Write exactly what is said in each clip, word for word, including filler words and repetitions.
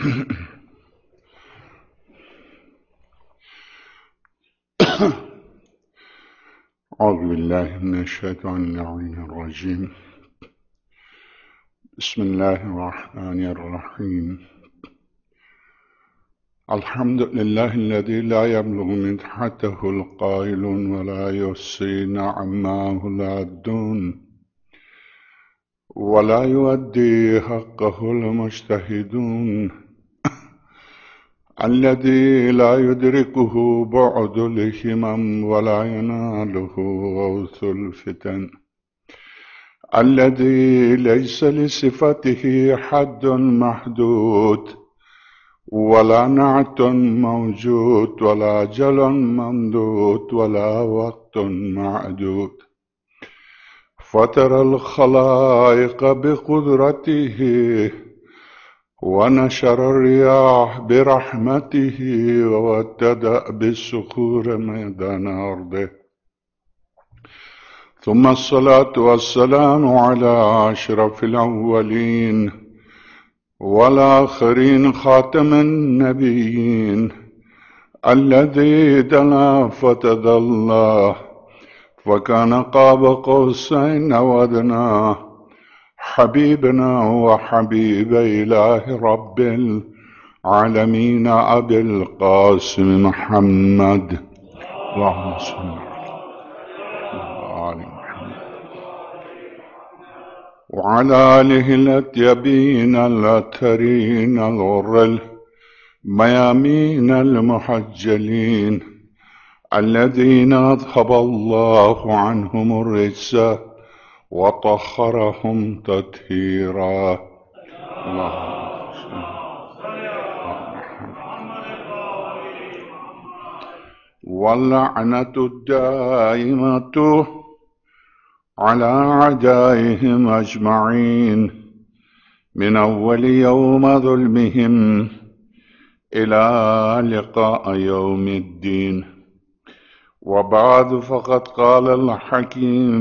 أعوذ بالله من الشيطان اللعين الرجيم. بسم الله الرحمن الرحيم. الحمد لله الذي لا يبلغ مدحته القائل ولا يحصي نعماه العادون ولا يؤدي حقه المجتهدون الذي لا يدركه بعد الهمم ولا يناله غوث الفتن الذي ليس لصفته حد محدود ولا نعت موجود ولا أجل ممدود ولا وقت معدود فطر الخلائق بقدرته ونشر الرياح برحمته وابتدأ بالصخور ميدان أرضه ثم الصلاة والسلام على أشرف الأولين والآخرين خاتم النبيين الذي دنا فتدلى وكان قاب قوسين أو أدنى حبيبنا وحبيب إله رب العالمين أبي القاسم محمد اللهم صل على محمد وعلى آله الأطيبين الأطهرين الغر الميامين المحجلين الذين أذهب الله عنهم الرجس وطهرهم تطهيرا. واللعنة الدائمة على أعدائهم أجمعين من أول يوم ظلمهم إلى لقاء يوم الدين. وبعد فقد قال الحكيم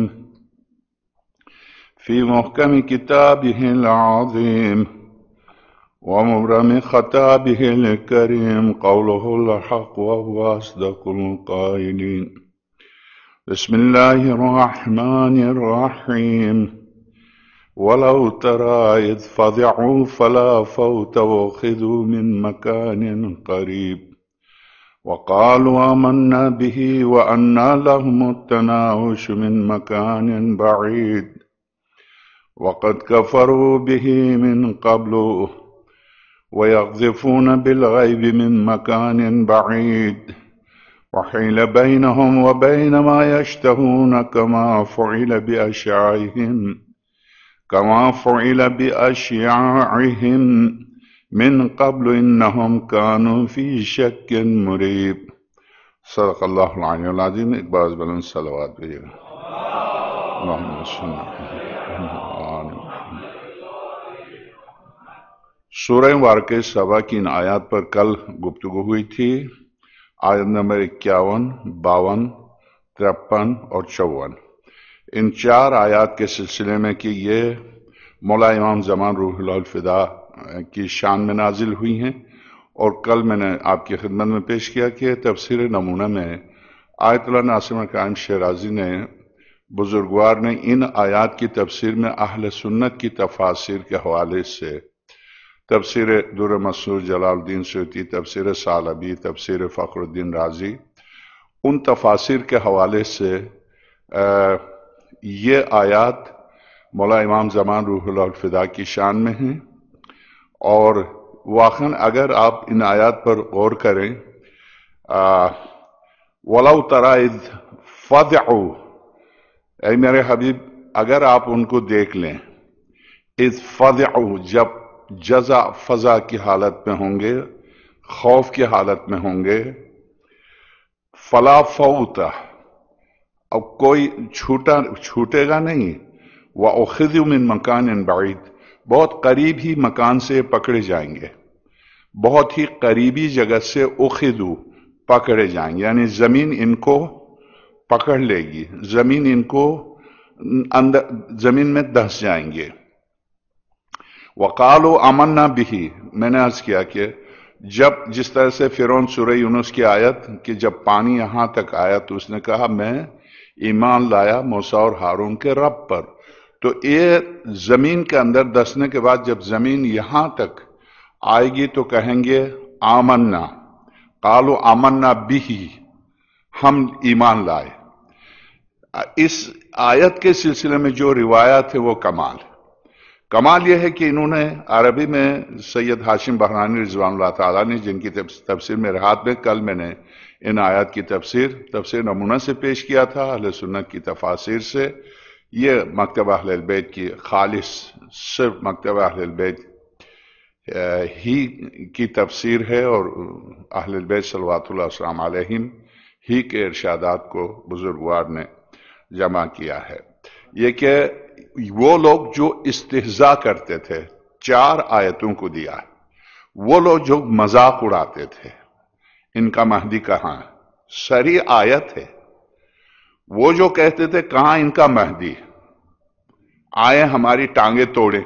في محكم كتابه العظيم ومبرم خطابه الكريم قوله الحق وهو أصدق القائلين. بسم الله الرحمن الرحيم. ولو ترى إذ فزعوا فلا فوت وأخذوا من مكان قريب وقالوا آمنا به وأنى لهم التناوش من مكان بعيد وقد كفروا به من قبل ويقذفون بالغيب من مكان بعيد وحيل بينهم وبين ما يشتهون كما فعل بأشياعهم كما فعل بأشياعهم من قبل إنهم كانوا في شك مريب. صدق اللہ العلی العظیم. ایک بار بلند صلوات بھیجئے گا. اللہم صل علی سورہ مبارکہ سبا کی ان آیات پر کل گفتگو ہوئی تھی. آیت نمبر اکیاون، باون، ترپن اور چون. ان چار آیات کے سلسلے میں کہ یہ مولا امام زمان روح اللہ الفدا کی شان میں نازل ہوئی ہیں، اور کل میں نے آپ کی خدمت میں پیش کیا کہ تفسیر نمونہ میں آیت اللہ ناصر قائم شیرازی نے بزرگوار نے ان آیات کی تفسیر میں اہل سنت کی تفاسیر کے حوالے سے تفسیر در مسعود جلال الدین سیوطی، تفسیر ثعلبی، تفسیر فخر الدین رازی، ان تفاسیر کے حوالے سے یہ آیات مولا امام زمان روح اللہ الفدا کی شان میں ہیں. اور واقعاً اگر آپ ان آیات پر غور کریں، وَلَوْ تَرَى إِذْ فَزِعُوا، اے میرے حبیب اگر آپ ان کو دیکھ لیں، اِذْ فَزِعُوا جب جزع فضا کی حالت میں ہوں گے، خوف کی حالت میں ہوں گے، فَلَا فَوْتَ اب کوئی چھوٹا چھوٹے گا نہیں، وَأُخِذُوا مِن مَكَانٍ بَعِيدٍ بہت قریب ہی مکان سے پکڑے جائیں گے، بہت ہی قریبی جگہ سے اخذو پکڑے جائیں گے، یعنی زمین ان کو پکڑ لے گی، زمین ان کو اندر زمین میں دھس جائیں گے. وقالوا آمنا به، میں نے عرض کیا کہ جب جس طرح سے فرعون سورہ یونس کی آیت کہ جب پانی یہاں تک آیا تو اس نے کہا میں ایمان لایا موسیٰ اور ہارون کے رب پر، تو یہ زمین کے اندر دسنے کے بعد جب زمین یہاں تک آئے گی تو کہیں گے آمنا، قالوا آمنا به، ہم ایمان لائے۔ اس آیت کے سلسلے میں جو روایات ہے وہ کمال ہے۔ کمال یہ ہے کہ انہوں نے عربی میں سید ہاشم بہرانی رضوان اللہ تعالیٰ نے، جن کی تفسیر میرے ہاتھ میں، کل میں نے ان آیات کی تفسیر تفسیر نمونہ سے پیش کیا تھا، اہل سنت کی تفاسیر سے۔ یہ مکتبہ اہل البیت کی خالص صرف مکتبہ اہل البیت ہی کی تفسیر ہے، اور اہل البیت صلوات اللہ السلام علیہم ہی کے ارشادات کو بزرگوار نے جمع کیا ہے۔ یہ کہ وہ لوگ جو استہزاء کرتے تھے، چار آیتوں کو دیا ہے، وہ لوگ جو مذاق اڑاتے تھے ان کا مہدی کہاں ہے، سری آیت ہے۔ وہ جو کہتے تھے کہاں ان کا مہدی، آئے ہماری ٹانگیں توڑے،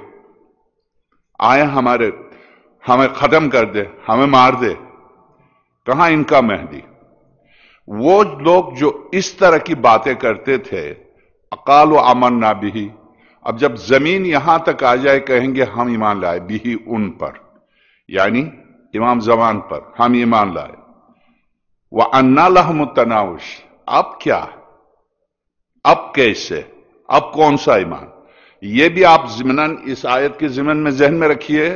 آئے ہمارے ہمیں ختم کر دے، ہمیں مار دے، کہاں ان کا مہدی۔ وہ لوگ جو اس طرح کی باتیں کرتے تھے، قالوا آمنا به، اب جب زمین یہاں تک آ جائے کہیں گے ہم ایمان لائے، بھی ان پر، یعنی امام زمان پر ہم ایمان لائے۔ وَأَنَّا لَهُمُ التَّنَاوُشُ، اب کیا، اب کیسے، اب کون سا ایمان، یہ بھی آپ ضمناً اس آیت کے ضمن میں ذہن میں رکھیے،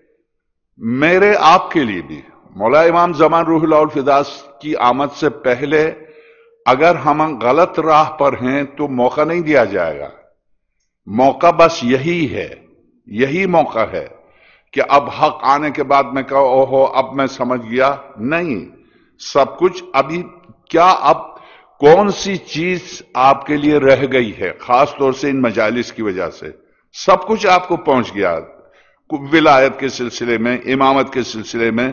میرے آپ کے لیے بھی۔ مولا امام زمان روح اللہ الفداس کی آمد سے پہلے اگر ہم غلط راہ پر ہیں تو موقع نہیں دیا جائے گا، موقع بس یہی ہے، یہی موقع ہے کہ اب حق آنے کے بعد میں کہو اوہو اب میں سمجھ گیا، نہیں، سب کچھ ابھی کیا، اب کون سی چیز آپ کے لیے رہ گئی ہے، خاص طور سے ان مجالس کی وجہ سے سب کچھ آپ کو پہنچ گیا، ولایت کے سلسلے میں، امامت کے سلسلے میں،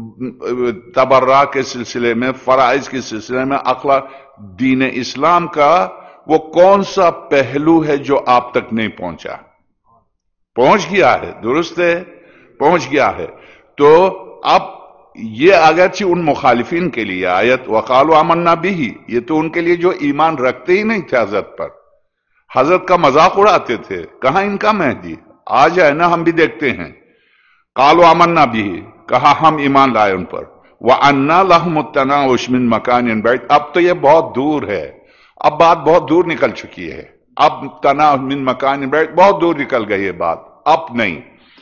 تبرع کے سلسلے میں، فرائض کے سلسلے میں، اخلاق، دین اسلام کا وہ کون سا پہلو ہے جو آپ تک نہیں پہنچا، پہنچ گیا ہے، درست ہے، پہنچ گیا ہے۔ تو اب یہ اگرچہ ان مخالفین کے لیے آیت وقالوا آمنا به، یہ تو ان کے لیے جو ایمان رکھتے ہی نہیں تھے حضرت پر، حضرت کا مذاق اڑاتے تھے، کہاں ان کا مہدی، آ جائے نا ہم بھی دیکھتے ہیں۔ قالوا آمنا به، کہا ہم ایمان لائے ان پر۔ وَأَنَّا لَهُمُ التَّنَاوُشُ مِن مَكَانٍ بَعِيدٍ، اب تو یہ بہت دور ہے، اب بات بہت دور نکل چکی ہے، اب تناوش من مکان بعید بہت دور نکل گئی ہے بات، اب نہیں۔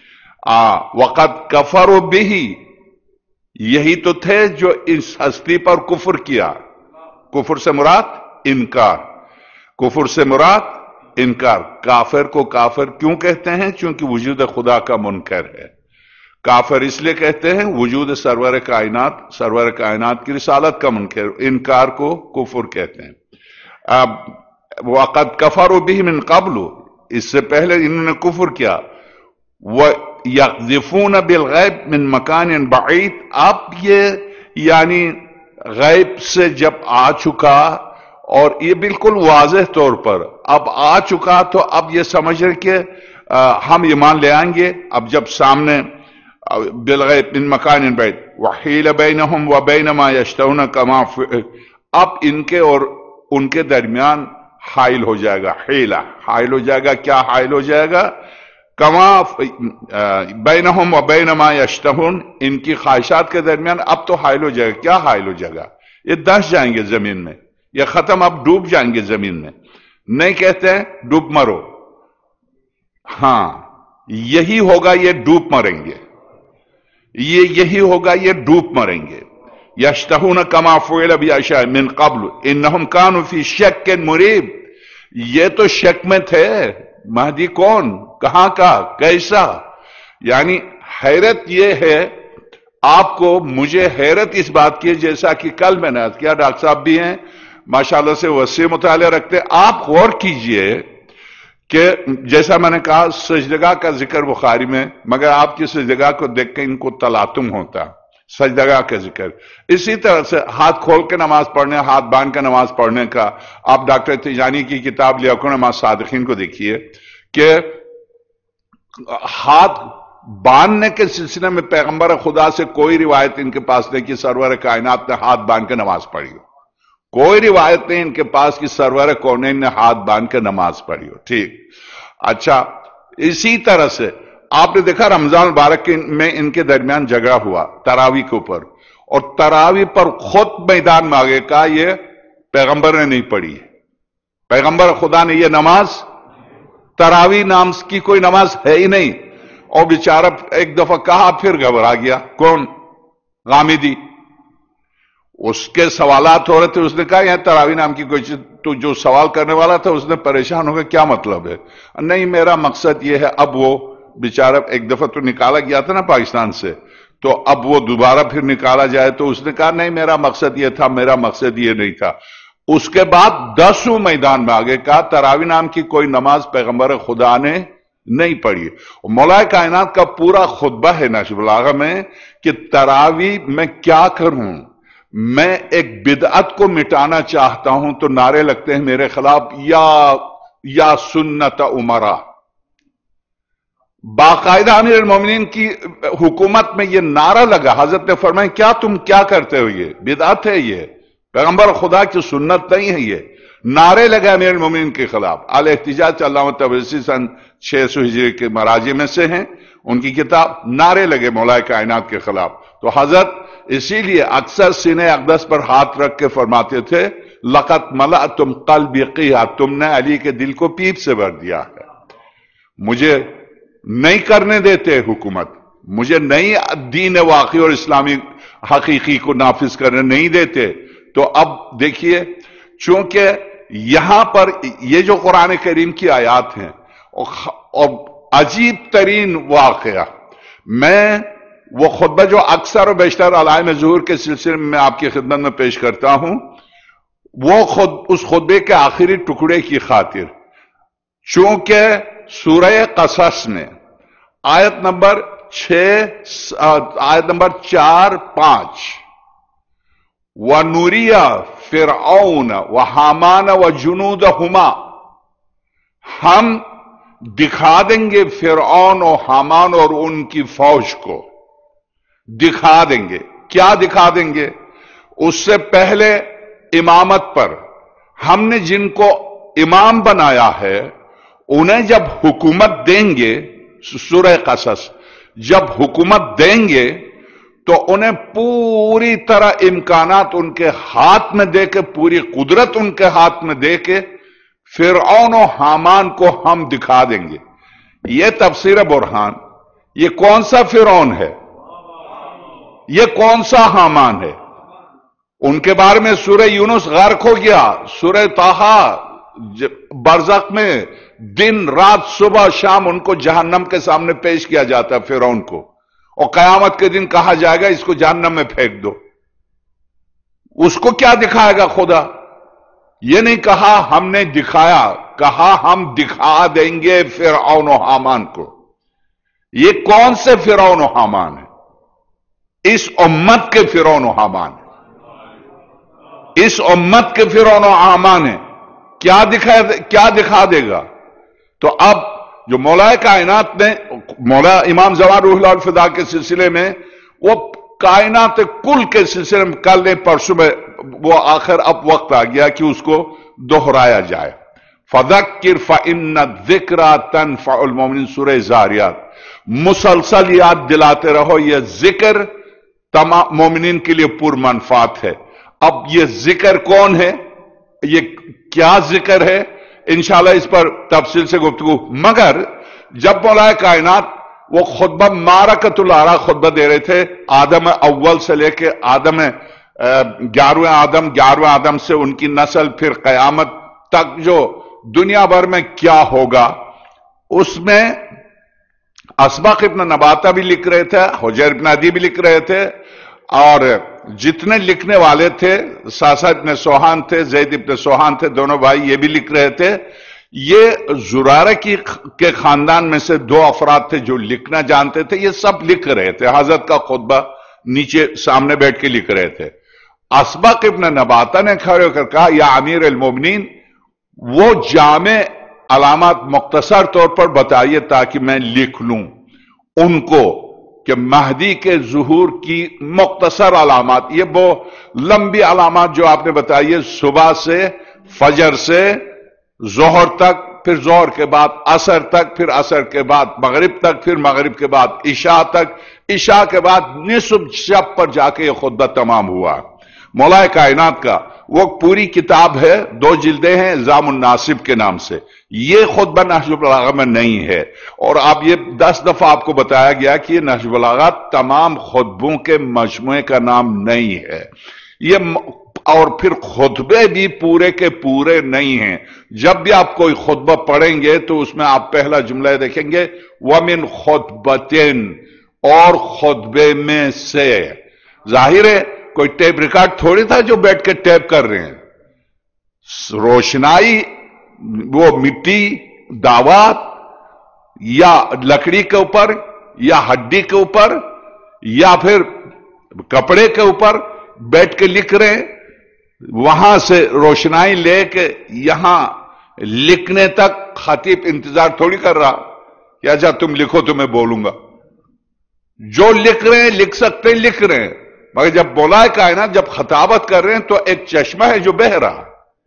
وَقَدْ كَفَرُوا بِهِ، یہی تو تھے جو اس ہستی پر کفر کیا۔ کفر سے مراد انکار، کفر سے مراد انکار۔ کافر کو کافر کیوں کہتے ہیں؟ چونکہ وجود خدا کا منکر ہے۔ کافر اس لیے کہتے ہیں وجود سرور کائنات، سرور کائنات کی رسالت کا منکر، انکار کو کفر کہتے ہیں۔ اب وَقَدْ كَفَرُوا بِهِ مِن قَبْلُ، اس سے پہلے انہوں نے کفر کیا۔ وَيَقْذِفُونَ بِالْغَيْبِ مِن مَكَانٍ بَعِيدٍ، اب یہ یعنی غیب سے جب آ چکا اور یہ بالکل واضح طور پر اب آ چکا تو اب یہ سمجھ رہے کہ ہم ایمان لے آئیں گے۔ اب جب سامنے بالغیب من مکان بعید وحیل بینہم وبین ما یشتہون کما، اب ان کے اور ان کے درمیان حائل ہو جائے گا، حیلہ حائل ہو جائے گا۔ کیا حائل ہو جائے گا؟ کما بینہم وبین ما یشتہون، ان کی خواہشات کے درمیان اب تو حائل ہو جائے گا۔ کیا حائل ہو جائے گا؟ یہ دس جائیں گے زمین میں، یہ ختم، اب ڈوب جائیں گے زمین میں۔ نہیں کہتے ہیں ڈوب مرو، ہاں یہی ہوگا، یہ ڈوب مریں گے، یہ یہی ہوگا، یہ ڈوب مریں گے۔ یشتہون کما فعل بعشاء من قبل انہم کانوا فی شک مریب، یہ تو شک میں تھے، مہدی کون، کہاں کا، کیسا، یعنی حیرت یہ ہے آپ کو، مجھے حیرت اس بات کی، جیسا کہ کل میں نے کیا، ڈاکٹر صاحب بھی ہیں ماشاءاللہ سے وسیع مطالعہ رکھتے، آپ غور کیجئے کہ جیسا میں نے کہا سجدگاہ کا ذکر بخاری میں، مگر آپ کی سجدگاہ کو دیکھ کے ان کو تلاطم ہوتا، سجدگاہ کا ذکر۔ اسی طرح سے ہاتھ کھول کے نماز پڑھنے، ہاتھ باندھ کے نماز پڑھنے کا، آپ ڈاکٹر تیجانی کی کتاب لیاقوت مع صادقین کو دیکھیے کہ ہاتھ باندھنے کے سلسلے میں پیغمبر خدا سے کوئی روایت ان کے پاس نہیں کہ سرور کائنات نے ہاتھ باندھ کے نماز پڑھی ہو. کوئی روایت نہیں ان کے پاس کہ سرور کونین نے ہاتھ باندھ کے نماز پڑھی ہو. ٹھیک. اچھا، اسی طرح سے آپ نے دیکھا رمضان مبارک میں ان کے درمیان جھگڑا ہوا تراویح کے اوپر، اور تراویح پر خود میدان میں آگے کہا یہ پیغمبر نے نہیں پڑھی. پیغمبر خدا نے یہ نماز، تراویح نام کی کوئی نماز ہے ہی نہیں. اور بیچارہ ایک دفعہ کہا پھر گھبرا گیا. کون؟ غامدی. اس کے سوالات ہو رہے تھے، اس نے کہا یہ تراویح نام کی کوئی چیز، تو جو سوال کرنے والا تھا اس نے پریشان ہو گیا کیا مطلب ہے؟ نہیں میرا مقصد یہ ہے. اب وہ بیچارہ ایک دفعہ تو نکالا گیا تھا نا پاکستان سے، تو اب وہ دوبارہ پھر نکالا جائے تو اس نے کہا نہیں میرا مقصد یہ تھا، میرا مقصد یہ نہیں تھا. اس کے بعد دسوں میدان میں آگے کہا تراویح نام کی کوئی نماز پیغمبر خدا نے نہیں پڑھی. مولا کائنات کا پورا خطبہ ہے نہج البلاغہ میں کہ تراویح میں کیا کروں، میں ایک بدعت کو مٹانا چاہتا ہوں تو نعرے لگتے ہیں میرے خلاف، یا یا سنت عمرہ. باقاعدہ امیر المومنین کی حکومت میں یہ نعرہ لگا. حضرت نے فرمایا کیا تم کیا کرتے ہو، یہ بدعت ہے، یہ پیغمبر خدا کی سنت نہیں ہے. یہ نعرے لگا امیر المومنین کے خلاف. اعلی احتجاج علامہ تبریزی سن چھ سو ہجری کے مراجع میں سے ہیں، ان کی کتاب نعرے لگے مولا کائنات کے خلاف. تو حضرت اسی لیے اکثر سینہ اقدس پر ہاتھ رکھ کے فرماتے تھے لقد ملأتم قلبی قیحا، تم نے علی کے دل کو پیپ سے بھر دیا ہے. مجھے نہیں کرنے دیتے حکومت، مجھے نہیں دین واقعی اور اسلامی حقیقی کو نافذ کرنے نہیں دیتے. تو اب دیکھیے چونکہ یہاں پر یہ جو قرآن کریم کی آیات ہیں اور عجیب ترین واقعہ، میں وہ خطبہ جو اکثر و بیشتر علائم ظہور کے سلسلے میں آپ کی خدمت میں پیش کرتا ہوں، وہ خود اس خطبے کے آخری ٹکڑے کی خاطر، چونکہ سورہ قصص میں آیت نمبر چھ آیت نمبر چار پانچ وَنُرِيَ فِرْعَوْنَ وَحَامَانَ وَجُنُودَهُمَا، ہم دکھا دیں گے فرعون و حامان اور ان کی فوج کو، دکھا دیں گے. کیا دکھا دیں گے؟ اس سے پہلے امامت پر ہم نے جن کو امام بنایا ہے انہیں جب حکومت دیں گے، سورہ قصص جب حکومت دیں گے تو انہیں پوری طرح امکانات ان کے ہاتھ میں دے کے، پوری قدرت ان کے ہاتھ میں دے کے فرعون و حامان کو ہم دکھا دیں گے. یہ تفسیر برہان. یہ کون سا فرعون ہے، یہ کون سا حامان ہے؟ ان کے بارے میں سورہ یونس غرق ہو گیا، سورہ طٰہٰ برزخ میں دن رات صبح شام ان کو جہنم کے سامنے پیش کیا جاتا ہے فرعون کو، اور قیامت کے دن کہا جائے گا اس کو جہنم میں پھینک دو. اس کو کیا دکھائے گا خدا؟ یہ نہیں کہا ہم نے دکھایا، کہا ہم دکھا دیں گے فرعون و حامان کو. یہ کون سے فرعون و حامان ہیں؟ اس امت کے فرعون و حامان ہیں، اس امت کے فرعون و حامان ہیں. کیا دکھا کیا دکھا دے گا؟ تو اب جو مولا کائنات نے، مولا امام زمان روح اللہ الفدا کے سلسلے میں، وہ کائنات کل کے سلسلے میں کل نے پرسوں میں وہ آخر اب وقت آ گیا کہ اس کو دہرایا جائے. فذکر فإن الذکریٰ تنفع المؤمنین، سورہ زاریات. مسلسل یاد دلاتے رہو، یہ ذکر تمام مومنین کے لیے پر منفعت ہے. اب یہ ذکر کون ہے، یہ کیا ذکر ہے، انشاءاللہ اس پر تفصیل سے گفتگو. مگر جب مولا کائنات وہ خطبہ معرکۃ العراء خطبہ دے رہے تھے، آدم اول سے لے کے آدم گیارہویں آدم گیارہویں آدم سے ان کی نسل پھر قیامت تک جو دنیا بھر میں کیا ہوگا، اس میں اسباق ابن نباتہ بھی لکھ رہے تھے، حجیر ابن عدی بھی لکھ رہے تھے، اور جتنے لکھنے والے تھے، ساسا ابن سوہان تھے، زید ابن سوہان تھے، دونوں بھائی یہ بھی لکھ رہے تھے. یہ زرارہ کی کے خاندان میں سے دو افراد تھے جو لکھنا جانتے تھے، یہ سب لکھ رہے تھے. حضرت کا خطبہ نیچے سامنے بیٹھ کے لکھ رہے تھے. اسباق ابن نباتہ نے کھڑے ہو کر کہا یا امیر المومنین، وہ جامع علامات مختصر طور پر بتائیے تاکہ میں لکھ لوں ان کو کہ مہدی کے ظہور کی مختصر علامات. یہ وہ لمبی علامات جو آپ نے بتائی ہے صبح سے فجر سے ظہر تک، پھر ظہر کے بعد عصر تک، پھر عصر کے بعد مغرب تک، پھر مغرب کے بعد عشاء تک، عشاء کے بعد نصف شب پر جا کے یہ خطبہ تمام ہوا. مولا کائنات کا وہ پوری کتاب ہے، دو جلدیں ہیں الزام الناصب کے نام سے. یہ خطبہ نہج البلاغہ میں نہیں ہے، اور اب یہ دس دفعہ آپ کو بتایا گیا کہ یہ نہج البلاغہ تمام خطبوں کے مجموعے کا نام نہیں ہے. یہ اور پھر خطبے بھی پورے کے پورے نہیں ہیں. جب بھی آپ کوئی خطبہ پڑھیں گے تو اس میں آپ پہلا جملہ دیکھیں گے وَمِن خُطْبَتٍ، اور خطبے میں سے. ظاہر ہے کوئی ٹیپ ریکارڈ تھوڑی تھا جو بیٹھ کے ٹیپ کر رہے ہیں. روشنائی، وہ مٹی، دعوات یا لکڑی کے اوپر یا ہڈی کے اوپر یا پھر کپڑے کے اوپر بیٹھ کے لکھ رہے ہیں. وہاں سے روشنائی لے کے یہاں لکھنے تک خطیب انتظار تھوڑی کر رہا کہ اچھا تم لکھو تو میں بولوں گا. جو لکھ رہے ہیں لکھ سکتے ہیں، لکھ رہے ہیں، مگر جب مولا کائنات جب خطابت کر رہے ہیں تو ایک چشمہ ہے جو بہہ رہا،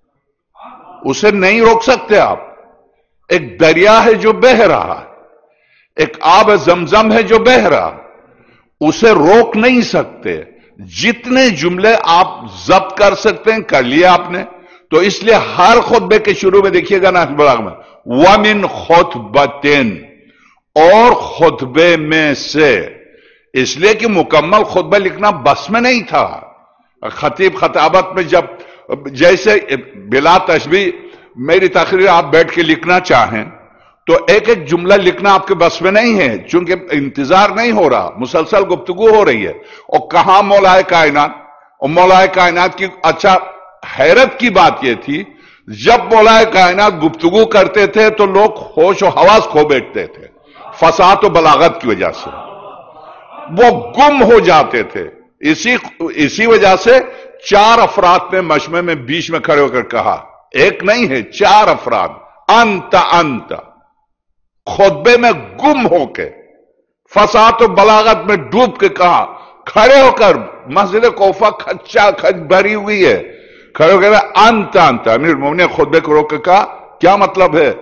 اسے نہیں روک سکتے آپ. ایک دریا ہے جو بہہ رہا، ایک آب زمزم ہے جو بہہ رہا، اسے روک نہیں سکتے. جتنے جملے آپ ضبط کر سکتے ہیں کر لیا آپ نے. تو اس لیے ہر خطبے کے شروع میں دیکھیے گا نہج البلاغہ میں وَمِن خُطْبَتٍ، اور خطبے میں سے. اس لیے کہ مکمل خطبہ لکھنا بس میں نہیں تھا. خطیب خطابت میں جب جیسے بلا تشبیہ میری تقریر آپ بیٹھ کے لکھنا چاہیں تو ایک ایک جملہ لکھنا آپ کے بس میں نہیں ہے، چونکہ انتظار نہیں ہو رہا، مسلسل گفتگو ہو رہی ہے. اور کہاں مولا کائنات، اور مولا کائنات کی اچھا حیرت کی بات یہ تھی جب مولا کائنات گفتگو کرتے تھے تو لوگ ہوش و حواس کھو بیٹھتے تھے فصاحت و بلاغت کی وجہ سے، وہ گم ہو جاتے تھے. اسی اسی وجہ سے چار افراد نے مجمع میں بیچ میں کھڑے ہو کر کہا، ایک نہیں ہے چار افراد، انت انت، خطبے میں گم ہو کے فصاحت و بلاغت میں ڈوب کے کہا، کھڑے ہو کر مسجد کوفہ کھچا کھچ بھری ہوئی ہے، کھڑے ہو کر انت انت. امیر المومنین خطبے کو روک کے کہا کیا مطلب ہے؟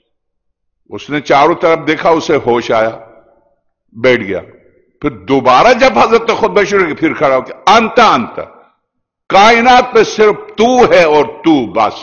اس نے چاروں طرف دیکھا، اسے ہوش آیا، بیٹھ گیا. پھر دوبارہ جب حضرت نے خطبہ شروع کی پھر کھڑا ہو کے انت انت، کائنات میں صرف تو ہے اور تو بس.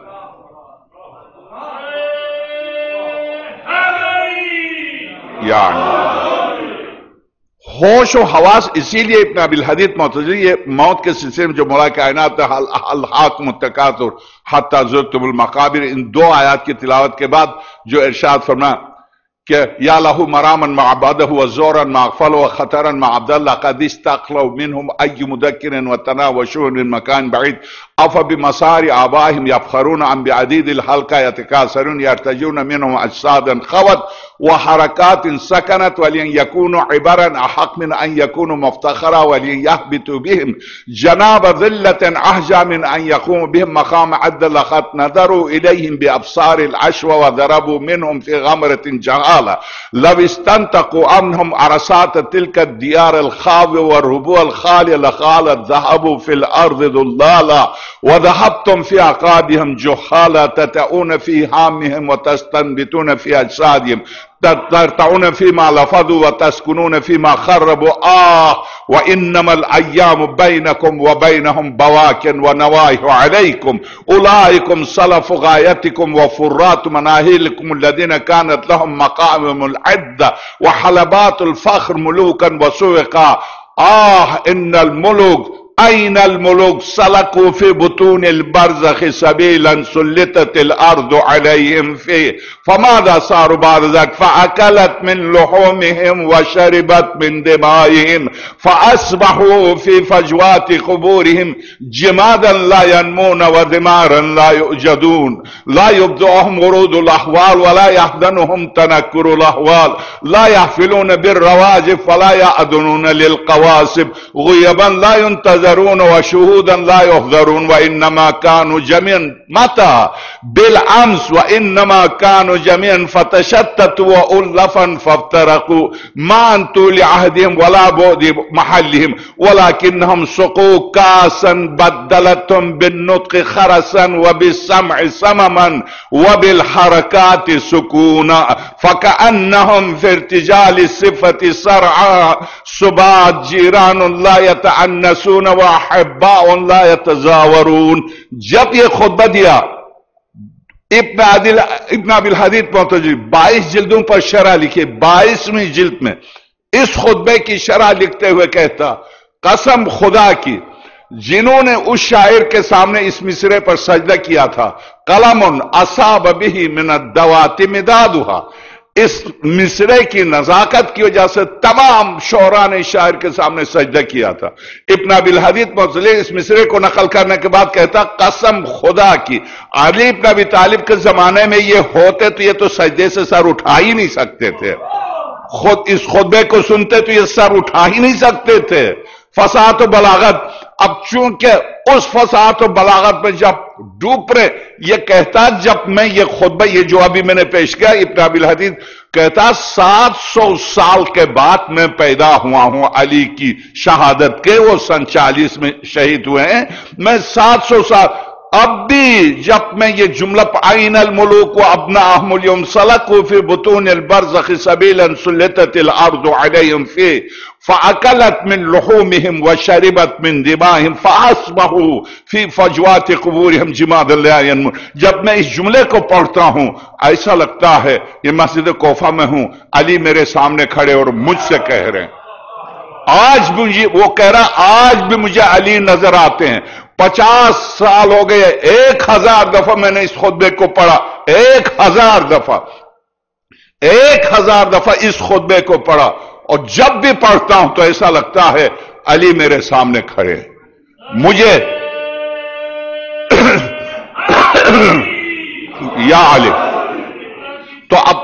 یعنی ہوش و حواس. اسی لیے ابن ابی الحدید معتزلی یہ موت کے سلسلے میں جو مولا کائنات الحاکم التکاثر حتی زرتم المقابر، ان دو آیات کی تلاوت کے بعد جو ارشاد فرمایا کہ یا لہو مراما مع عبادہ وزورا مع اغفل وخطرا مع عبداللہ قد استقلوا منهم ای مدکر وتناوشوا من مکان بعید افبمسار آبائهم يفخرون ام بعدید الحلقہ يتکاثرون يرتجون منهم اجسادا خوت وحرکات سکنت ولین یکونوا عبرا احق من ان یکونوا مفتخرا ولین یحبتوا بهم جناب ذلة احجا من ان یقوموا بهم مقام عد لقد نظروا الیہم بابصار العشو وضربوا منهم في غمرة جهال لو استنتقوا عنهم عرصات تلك الديار الخاوية والربوع الخالية لقالت ذهبوا في الأرض ضلالا وذهبتم في عقابهم جحالا تتعون في هامهم وتستنبتون في أجسادهم ترتعون فيما لفظوا وتسكنون فيما خربوا آه وإنما الأيام بينكم وبينهم بواكن ونواهي عليكم أولئكم سلف غايتكم وفرات مناهلكم الذين كانت لهم مقامم العدة وحلبات الفخر ملوكا وسوقا آه إن الملوك أين الملوك سلكوا في بطون البرزخ سبيلا سلطت الأرض عليهم فيه فماذا صاروا بعد ذلك فأكلت من لحومهم وشربت من دمائهم فأصبحوا في فجوات قبورهم جمادا لا ينمون ودمارا لا يؤجدون لا يبدعهم ورود الأحوال ولا يحزنهم تنكر الأحوال لا يحفلون بالرواجف ولا يأذنون للقواسب غيبا لا ينتظر يحذرون وشهودا لا يحذرون وإنما كانوا جميعا متى بالأمس وإنما كانوا جميعا فتشتتوا وألفا فافترقوا ما أنتوا لعهدهم ولا بعد محلهم ولكنهم سقوا كاسا بدلتهم بالنطق خرسا وبالسمع سمما وبالحركات سكونا فكأنهم في ارتجال الصفة سرعا سبات جيران لا يتعنسون وأحباء لا يتزاورون. جب یہ خطبہ دیا ابن عدل ابن ابی الحدید پہنچے بائیس جلدوں پر شرح لکھے، بائیسویں جلد میں اس خطبے کی شرح لکھتے ہوئے کہتا قسم خدا کی جنہوں نے اس شاعر کے سامنے اس مصرے پر سجدہ کیا تھا، قلم اصاب به من الدوات مدادها، اس مصرے کی نزاکت کی وجہ سے تمام شعراء نے شاعر کے سامنے سجدہ کیا تھا. ابن ابی الحدید موصلی اس مصرے کو نقل کرنے کے بعد کہتا قسم خدا کی علی ابن ابی طالب کے زمانے میں یہ ہوتے تو یہ تو سجدے سے سر اٹھا ہی نہیں سکتے تھے، خود اس خطبے کو سنتے تو یہ سر اٹھا ہی نہیں سکتے تھے. فصاحت و بلاغت، اب چونکہ اس فصاحت و بلاغت میں جب ڈوب رہے، یہ کہتا جب میں یہ خطبہ یہ جو ابھی میں نے پیش کیا ابن ابی الحدید کہتا سات سو سال کے بعد میں پیدا ہوا ہوں علی کی شہادت کے، وہ سن چالیس میں شہید ہوئے ہیں، میں سات سو سال اب بھی جب میں یہ جملہ عین الملوک و ابناءہم اليوم سلکوا فی بطون البرزخ سبیلا سلطت الارض علیہم فی فاکلت من لحومہم وشربت من دمائہم فاصبحوا فی فجوات قبورہم جمادا لا ینمون. جب میں اس جملے کو پڑھتا ہوں ایسا لگتا ہے یہ مسجد کوفہ میں ہوں، علی میرے سامنے کھڑے اور مجھ سے کہہ رہے ہیں. آج بھی وہ کہہ رہا آج بھی مجھے علی نظر آتے ہیں. پچاس سال ہو گئے، ایک ہزار دفعہ میں نے اس خطبے کو پڑھا، ایک ہزار دفعہ ایک ہزار دفعہ اس خطبے کو پڑھا، اور جب بھی پڑھتا ہوں تو ایسا لگتا ہے علی میرے سامنے کھڑے. مجھے یا علی تو اب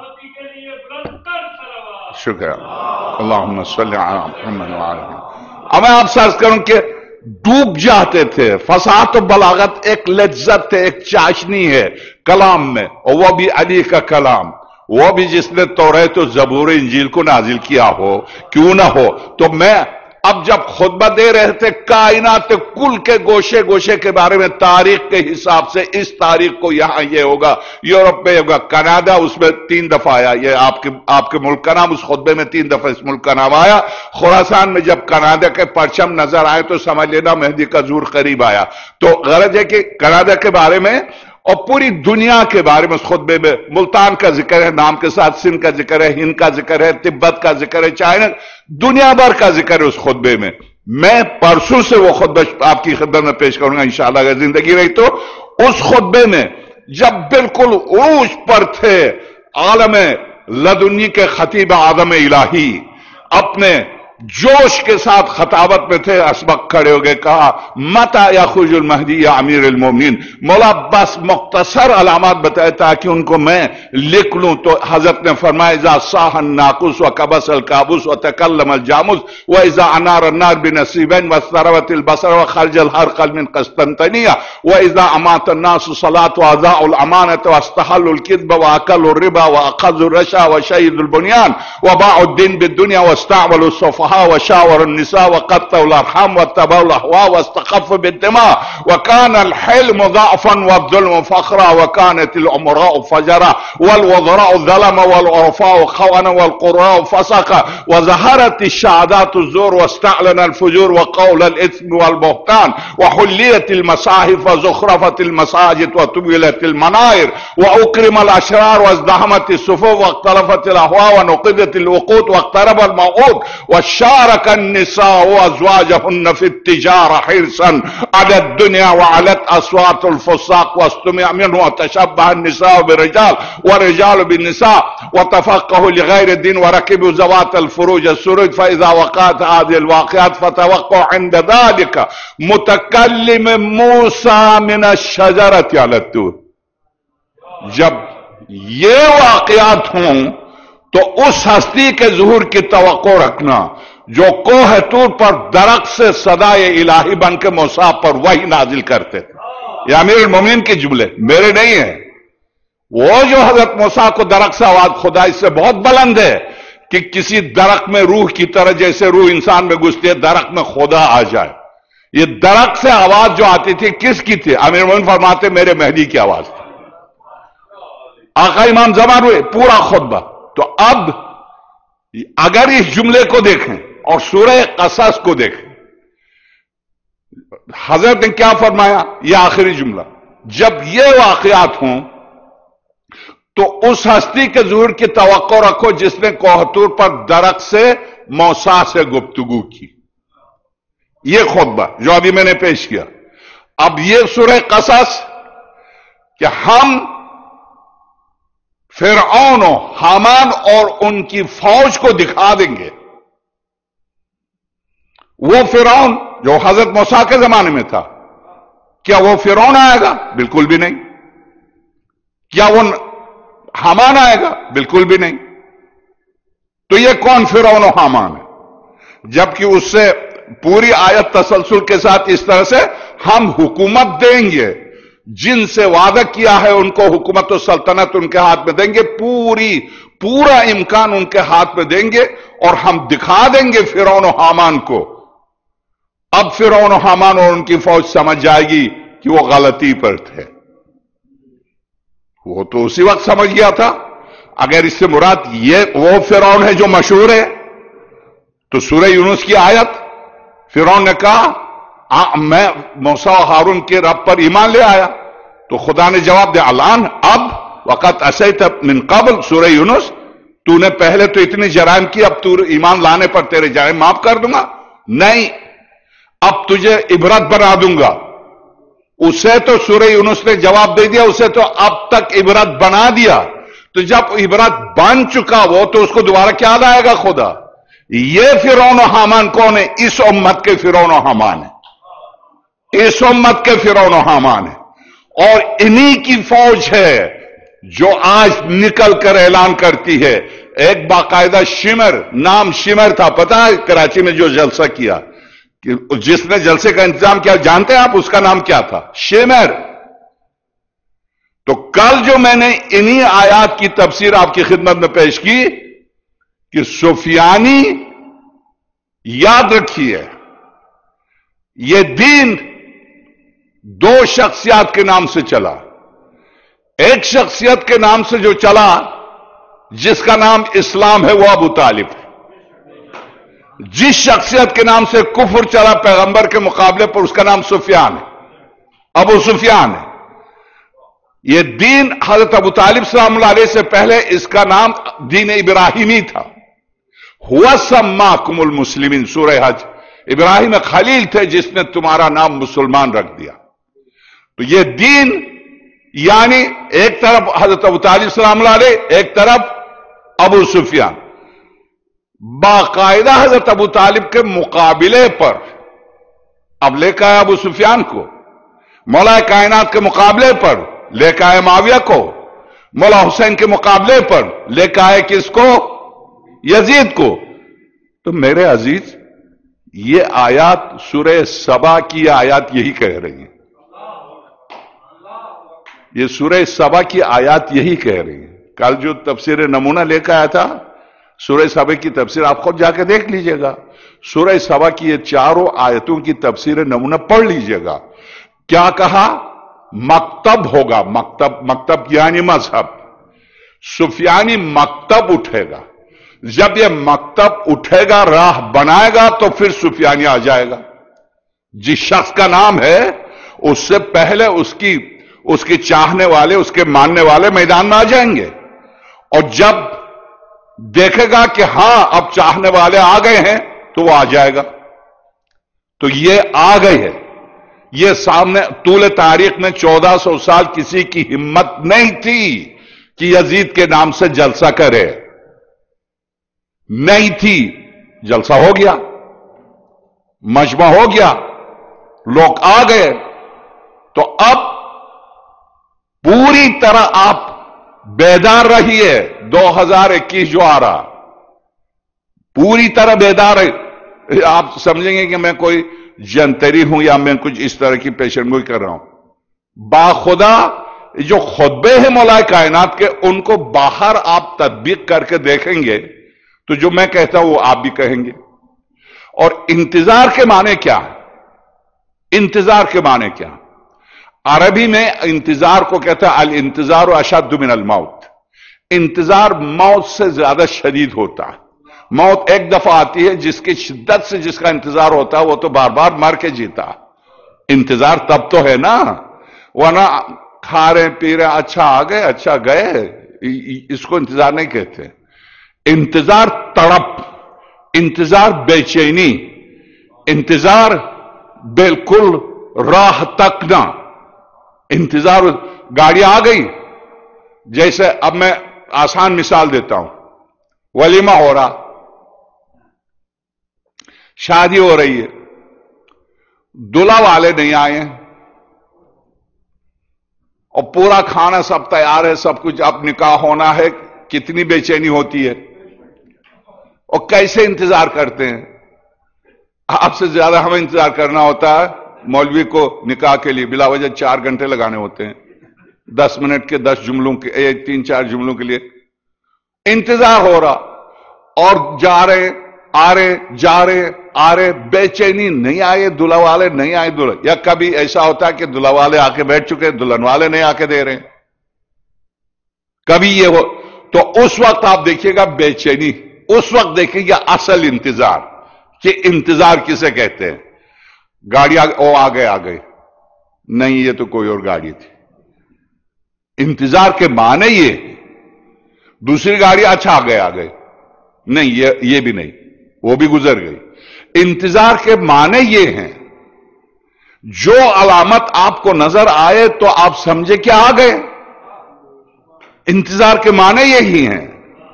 شکریہ اللہم صلی علی محمد وعلی محمد. اب میں آپ سے عرض کروں کہ ڈوب جاتے تھے. فصاحت و بلاغت ایک لذت ہے، ایک چاشنی ہے کلام میں، اور وہ بھی علی کا کلام، وہ بھی جس نے توریت و زبور انجیل کو نازل کیا ہو کیوں نہ ہو. تو میں اب جب خطبہ دے رہے تھے کائنات کل کے گوشے گوشے کے بارے میں تاریخ کے حساب سے اس تاریخ کو یہاں یہ ہوگا، یورپ میں ہوگا، کینیڈا اس میں تین دفعہ آیا، یہ آپ کے آپ کے ملک کا نام اس خطبے میں تین دفعہ اس ملک کا نام آیا. خراسان میں جب کینیڈا کے پرچم نظر آئے تو سمجھ لینا مہدی کا ظہور قریب آیا. تو غرض ہے کہ کینیڈا کے بارے میں اور پوری دنیا کے بارے میں اس خطبے میں ملتان کا ذکر ہے، نام کے ساتھ سندھ کا ذکر ہے، ہند کا ذکر ہے، تبت کا ذکر ہے، چائنا، دنیا بھر کا ذکر ہے اس خطبے میں. میں پرسوں سے وہ خطبہ آپ کی خدمت میں پیش کروں گا انشاءاللہ اگر زندگی رہی تو. اس خطبے میں جب بالکل عروج پر تھے عالم لدنی کے خطیب آدم الہی اپنے جوش کے ساتھ خطابت میں تھے، اسبق کھڑے ہو گئے، کہا متى یخرج المہدی یا امیر المومنین. مولا بس مختصر علامات بتائے تاکہ ان کو میں لکھ لوں. تو حضرت نے فرمایا اذا صاح الناقوس وکبس الکابوس وتکلم الجاموس واذا انار النار بنصیبین واستربت البصر وخرج الحرقل من قسطنطنیہ واذا امات الناس الصلاة واضاعوا الامانة واستحلوا الكذب واكلوا الربا واخذوا الرشا وشيدوا البنيان وباعوا الدين بالدنيا واستعملوا الصفحاء وشاور النساء وقطعوا الارحام واتبعوا الاهواء واستخفوا بالدماء وكان الحلم ضعفا والظلم فخرا وكانت الامراء فجرا والوزراء ظلما والعرفاء خوانا والقراء فسقا وظهرت الشهادات الزور واستعلن الفجور وقول الاثم والبهتان وحليت المصاحف وزخرفت المساجد وطويلت المنائر واكرم الاشرار وازدحمت الصفوف واختلفت الاهواء ونقضت الوقود واقترب الموعود وشارك النساء وازواجهن في التجارة حرصا على الدنيا وعلت اصوات الفساق واستمع منه وتشبه النساء بالرجال والرجال بالنساء وتفقهوا لغير الدين وركبوا ذوات الفروج السروج فاذا وقعت هذه الواقعات فتوقعوا عند ذلك متكلم موسى من الشجرة على الطور. جب یہ واقعات ہوں تو اس ہستی کے ظہور کی توقع رکھنا. جو کوہ طور پر درخت سے صدائے الہی بن کے موسیٰ پر وحی نازل کرتے تھے. یہ امیر المومنین کے جملے میرے نہیں ہیں. وہ جو حضرت موسیٰ کو درخت سے آواز خدا اس سے بہت بلند ہے کہ کسی درخت میں روح کی طرح جیسے روح انسان میں گھستی ہے درخت میں خدا آ جائے. یہ درخت سے آواز جو آتی تھی کس کی تھی؟ امیر المومنین فرماتے میرے مہدی کی آواز تھی. آقا امام زمان ہوئے پورا خطبہ. تو اب اگر اس جملے کو دیکھیں اور سورہ قصص کو دیکھیں، حضرت نے کیا فرمایا؟ یہ آخری جملہ، جب یہ واقعات ہوں تو اس ہستی کے ظہور کی توقع رکھو جس نے کوہ طور پر درخت سے موسیٰ سے گفتگو کی. یہ خطبہ جو ابھی میں نے پیش کیا. اب یہ سورہ قصص کہ ہم فرعون و حامان اور ان کی فوج کو دکھا دیں گے. وہ فرعون جو حضرت موسیٰ کے زمانے میں تھا، کیا وہ فرعون آئے گا؟ بالکل بھی نہیں. کیا وہ حامان آئے گا؟ بالکل بھی نہیں. تو یہ کون فرعون و حامان ہے؟ جبکہ اس سے پوری آیت تسلسل کے ساتھ اس طرح سے ہم حکومت دیں گے، جن سے وعدہ کیا ہے ان کو حکومت و سلطنت ان کے ہاتھ میں دیں گے، پوری پورا امکان ان کے ہاتھ میں دیں گے اور ہم دکھا دیں گے فرعون و حامان کو. اب فرعون و حامان اور ان کی فوج سمجھ جائے گی کہ وہ غلطی پر تھے. وہ تو اسی وقت سمجھ گیا تھا. اگر اس سے مراد یہ وہ فرعون ہے جو مشہور ہے تو سورہ یونس کی آیت فرعون نے کہا میں موسیٰ و ہارون کے رب پر ایمان لے آیا، تو خدا نے جواب دیا الان اب وقت عصیت من قبل سورہ یونس، تو نے پہلے تو اتنی جرائم کی، اب تو ایمان لانے پر تیرے جرائم معاف کر دوں گا؟ نہیں، اب تجھے عبرت بنا دوں گا. اسے تو سورہ یونس نے جواب دے دیا، اسے تو اب تک عبرت بنا دیا. تو جب عبرت بن چکا وہ تو اس کو دوبارہ کیا لائے گا خدا؟ یہ فرعون و حامان کون ہے؟ اس امت کے فرعون و حامان ہے. اس امت کے فرعون و حامان ہے اور انہی کی فوج ہے جو آج نکل کر اعلان کرتی ہے. ایک باقاعدہ شمر، نام شمر تھا، پتا ہے کراچی میں جو جلسہ کیا، کہ جس نے جلسے کا انتظام کیا جانتے ہیں آپ اس کا نام کیا تھا؟ شمر. تو کل جو میں نے انہی آیات کی تفسیر آپ کی خدمت میں پیش کی کہ سفیانی یاد رکھیے یہ دین دو شخصیات کے نام سے چلا. ایک شخصیت کے نام سے جو چلا جس کا نام اسلام ہے وہ ابو طالب ہے. جس شخصیت کے نام سے کفر چلا پیغمبر کے مقابلے پر اس کا نام سفیان ہے، ابو سفیان ہے. یہ دین حضرت ابو طالب سلام اللہ علیہ سے پہلے اس کا نام دین ابراہیمی تھا. ہوا سماکم المسلمین سورہ حج. ابراہیم خلیل تھے جس نے تمہارا نام مسلمان رکھ دیا. تو یہ دین یعنی ایک طرف حضرت ابو طالب سلام اللہ علیہ، ایک طرف ابو سفیان. باقاعدہ حضرت ابو طالب کے مقابلے پر اب لے کے آئے ابو سفیان کو، مولا کائنات کے مقابلے پر لے کے آئے معاویہ کو، مولا حسین کے مقابلے پر لے کے آئے کس کو؟ یزید کو. تو میرے عزیز یہ آیات سورہ سبا کی آیات یہی کہہ رہی ہیں. یہ سورہ سبا کی آیات یہی کہہ رہی ہیں. کل جو تفسیر نمونہ لے کے آیا تھا سورہ سبا کی تفسیر آپ خود جا کے دیکھ لیجئے گا. سورہ سبا کی یہ چاروں آیتوں کی تفسیر نمونہ پڑھ لیجئے گا. کیا کہا؟ مکتب ہوگا. مکتب مکتب یعنی مذہب. سفیانی مکتب اٹھے گا. جب یہ مکتب اٹھے گا راہ بنائے گا تو پھر سفیانی آ جائے گا. جس شخص کا نام ہے اس سے پہلے اس کی اس کی چاہنے والے اس کے ماننے والے میدان میں آ جائیں گے. اور جب دیکھے گا کہ ہاں اب چاہنے والے آ گئے ہیں تو وہ آ جائے گا. تو یہ آ گئے ہے. یہ سامنے طول تاریخ میں چودہ سو سال کسی کی ہمت نہیں تھی کہ یزید کے نام سے جلسہ کرے. نہیں تھی. جلسہ ہو گیا، مجمع ہو گیا، لوگ آ گئے. تو اب پوری طرح آپ بیدار رہیے. دو ہزار اکیس جو آ رہا پوری طرح بیدار ہے. آپ سمجھیں گے کہ میں کوئی جنتری ہوں یا میں کچھ اس طرح کی پیشن گوئی کر رہا ہوں. باخدا جو خطبے ہیں مولا کائنات کے، ان کو باہر آپ تطبیق کر کے دیکھیں گے تو جو میں کہتا ہوں وہ آپ بھی کہیں گے. اور انتظار کے معنی کیا ہے؟ انتظار کے معنی کیا؟ عربی میں انتظار کو کہتا ہے الانتظار اشد من الموت. انتظار موت سے زیادہ شدید ہوتا ہے. موت ایک دفعہ آتی ہے، جس کی شدت سے جس کا انتظار ہوتا ہے وہ تو بار بار مر کے جیتا. انتظار تب تو ہے نا، ورنہ کھا رہے پی رہے اچھا آ گئے اچھا گئے، اس کو انتظار نہیں کہتے. انتظار تڑپ، انتظار بے چینی، انتظار بالکل راہ تک نہ. انتظار گاڑی آ گئی، جیسے اب میں آسان مثال دیتا ہوں. ولیمہ ہو رہا، شادی ہو رہی ہے، دلہا والے نہیں آئے ہیں اور پورا کھانا سب تیار ہے، سب کچھ اب نکاح ہونا ہے. کتنی بے چینی ہوتی ہے اور کیسے انتظار کرتے ہیں. آپ سے زیادہ ہمیں انتظار کرنا ہوتا ہے. مولوی کو نکاح کے لیے بلا وجہ چار گھنٹے لگانے ہوتے ہیں، دس منٹ کے دس جملوں کے تین چار جملوں کے لیے انتظار ہو رہا. اور جا رہے آ رہے جا رہے آ رہے، بے چینی، نہیں آئے دلہا والے، نہیں آئے دلہا. یا کبھی ایسا ہوتا ہے کہ دلہا والے آ کے بیٹھ چکے، دلہن والے نہیں آ کے دے رہے. کبھی یہ ہو تو اس وقت آپ دیکھیے گا بے چینی. اس وقت دیکھیے گا اصل انتظار، کہ انتظار کسے کہتے ہیں. گاڑی او آ گئے آ گئے، نہیں یہ تو کوئی اور گاڑی تھی. انتظار کے معنی یہ. دوسری گاڑی اچھا آ گئے آ گئے، نہیں یہ یہ بھی نہیں، وہ بھی گزر گئی. انتظار کے معنی یہ ہیں جو علامت آپ کو نظر آئے تو آپ سمجھے کہ آ گئے. انتظار کے معنی یہی ہیں.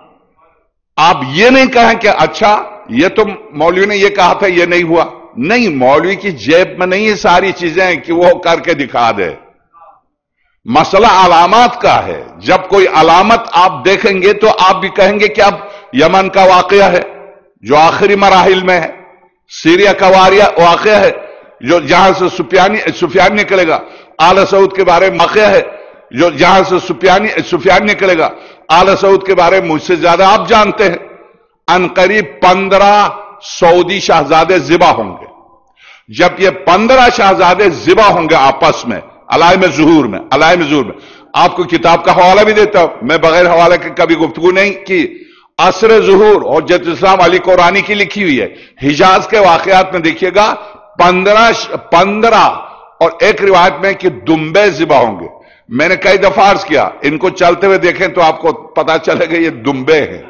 آپ یہ نہیں کہیں کہ اچھا یہ تو مولوی نے یہ کہا تھا یہ نہیں ہوا. نہیں، مولوی کی جیب میں نہیں یہ ساری چیزیں کہ وہ کر کے دکھا دے. مسئلہ علامات کا ہے. جب کوئی علامت آپ دیکھیں گے تو آپ بھی کہیں گے کہ اب یمن کا واقعہ ہے جو آخری مراحل میں ہے، سیریا کا واقعہ ہے جو جہاں سے سفیانی سفیان نکلے گا، آل سعود کے بارے میں واقعہ ہے جو جہاں سے سفیانی سفیان نکلے گا. آل سعود کے بارے میں مجھ سے زیادہ آپ جانتے ہیں. عنقریب پندرہ سعودی شہزادے ذبح ہوں گے. جب یہ پندرہ شہزادے ذبح ہوں گے آپس میں علائم ظہور میں علائم ظہور میں آپ کو کتاب کا حوالہ بھی دیتا ہوں، میں بغیر حوالے کے کبھی گفتگو نہیں کی. عصر ظہور حجت اسلام علی قرآنی کی لکھی ہوئی ہے. حجاز کے واقعات میں دیکھیے گا پندرہ پندرہ اور ایک روایت میں کہ دمبے ذبح ہوں گے. میں نے کئی دفعہ عرض کیا ان کو چلتے ہوئے دیکھیں تو آپ کو پتا چلے گا یہ دمبے ہیں،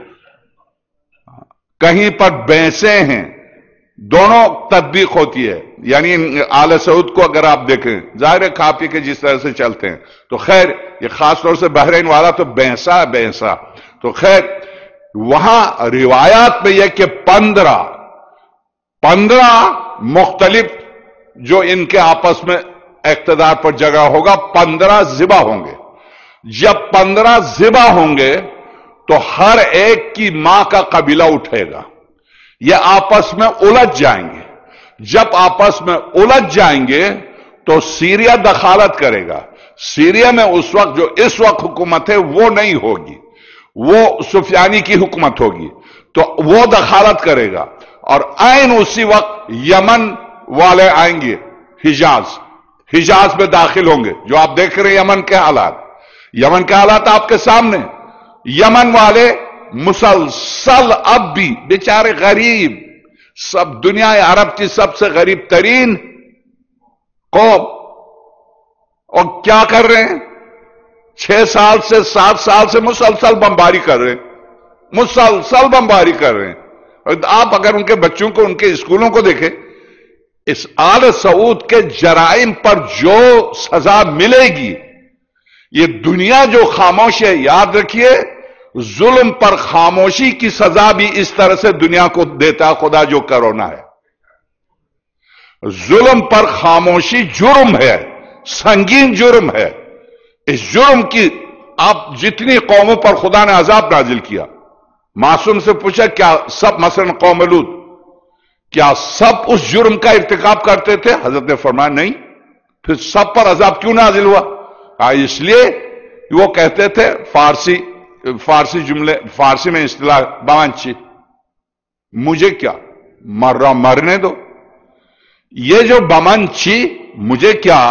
کہیں پر بھینسیں ہیں. دونوں تطبیق ہوتی ہے. یعنی آل سعود کو اگر آپ دیکھیں ظاہر ہے کھا پی کے جس طرح سے چلتے ہیں تو خیر یہ خاص طور سے بحرین والا تو بھینسا بھینسا. تو خیر وہاں روایات میں یہ کہ پندرہ پندرہ مختلف جو ان کے آپس میں اقتدار پر جگہ ہوگا، پندرہ ذبح ہوں گے. جب پندرہ ذبح ہوں گے تو ہر ایک کی ماں کا قبیلہ اٹھے گا. یہ آپس میں الجھ جائیں گے. جب آپس میں الجھ جائیں گے تو سیریا دخالت کرے گا. سیریا میں اس وقت جو اس وقت حکومت ہے وہ نہیں ہوگی، وہ سفیانی کی حکومت ہوگی. تو وہ دخالت کرے گا اور عین اسی وقت یمن والے آئیں گے. حجاز حجاز میں داخل ہوں گے. جو آپ دیکھ رہے ہیں یمن کے حالات، یمن کے حالات آپ کے سامنے. یمن والے مسلسل اب بھی بیچارے غریب، سب دنیا عرب کی سب سے غریب ترین قوم، اور کیا کر رہے ہیں؟ چھ سال سے سات سال سے مسلسل بمباری کر رہے ہیں، مسلسل بمباری کر رہے ہیں. آپ اگر ان کے بچوں کو ان کے اسکولوں کو دیکھیں، اس آل سعود کے جرائم پر جو سزا ملے گی، یہ دنیا جو خاموش ہے، یاد رکھیے ظلم پر خاموشی کی سزا بھی اس طرح سے دنیا کو دیتا خدا جو کرونا ہے. ظلم پر خاموشی جرم ہے، سنگین جرم ہے. اس جرم کی آپ جتنی قوموں پر خدا نے عذاب نازل کیا، معصوم سے پوچھا کیا سب، مثلا قوم لوط، کیا سب اس جرم کا ارتکاب کرتے تھے؟ حضرت نے فرمایا نہیں. پھر سب پر عذاب کیوں نازل ہوا؟ آ اس لیے وہ کہتے تھے فارسی فارسی جملے فارسی میں اصطلاح بمنچی، مجھے کیا، مر رہا مرنے دو. یہ جو بمنچی مجھے کیا،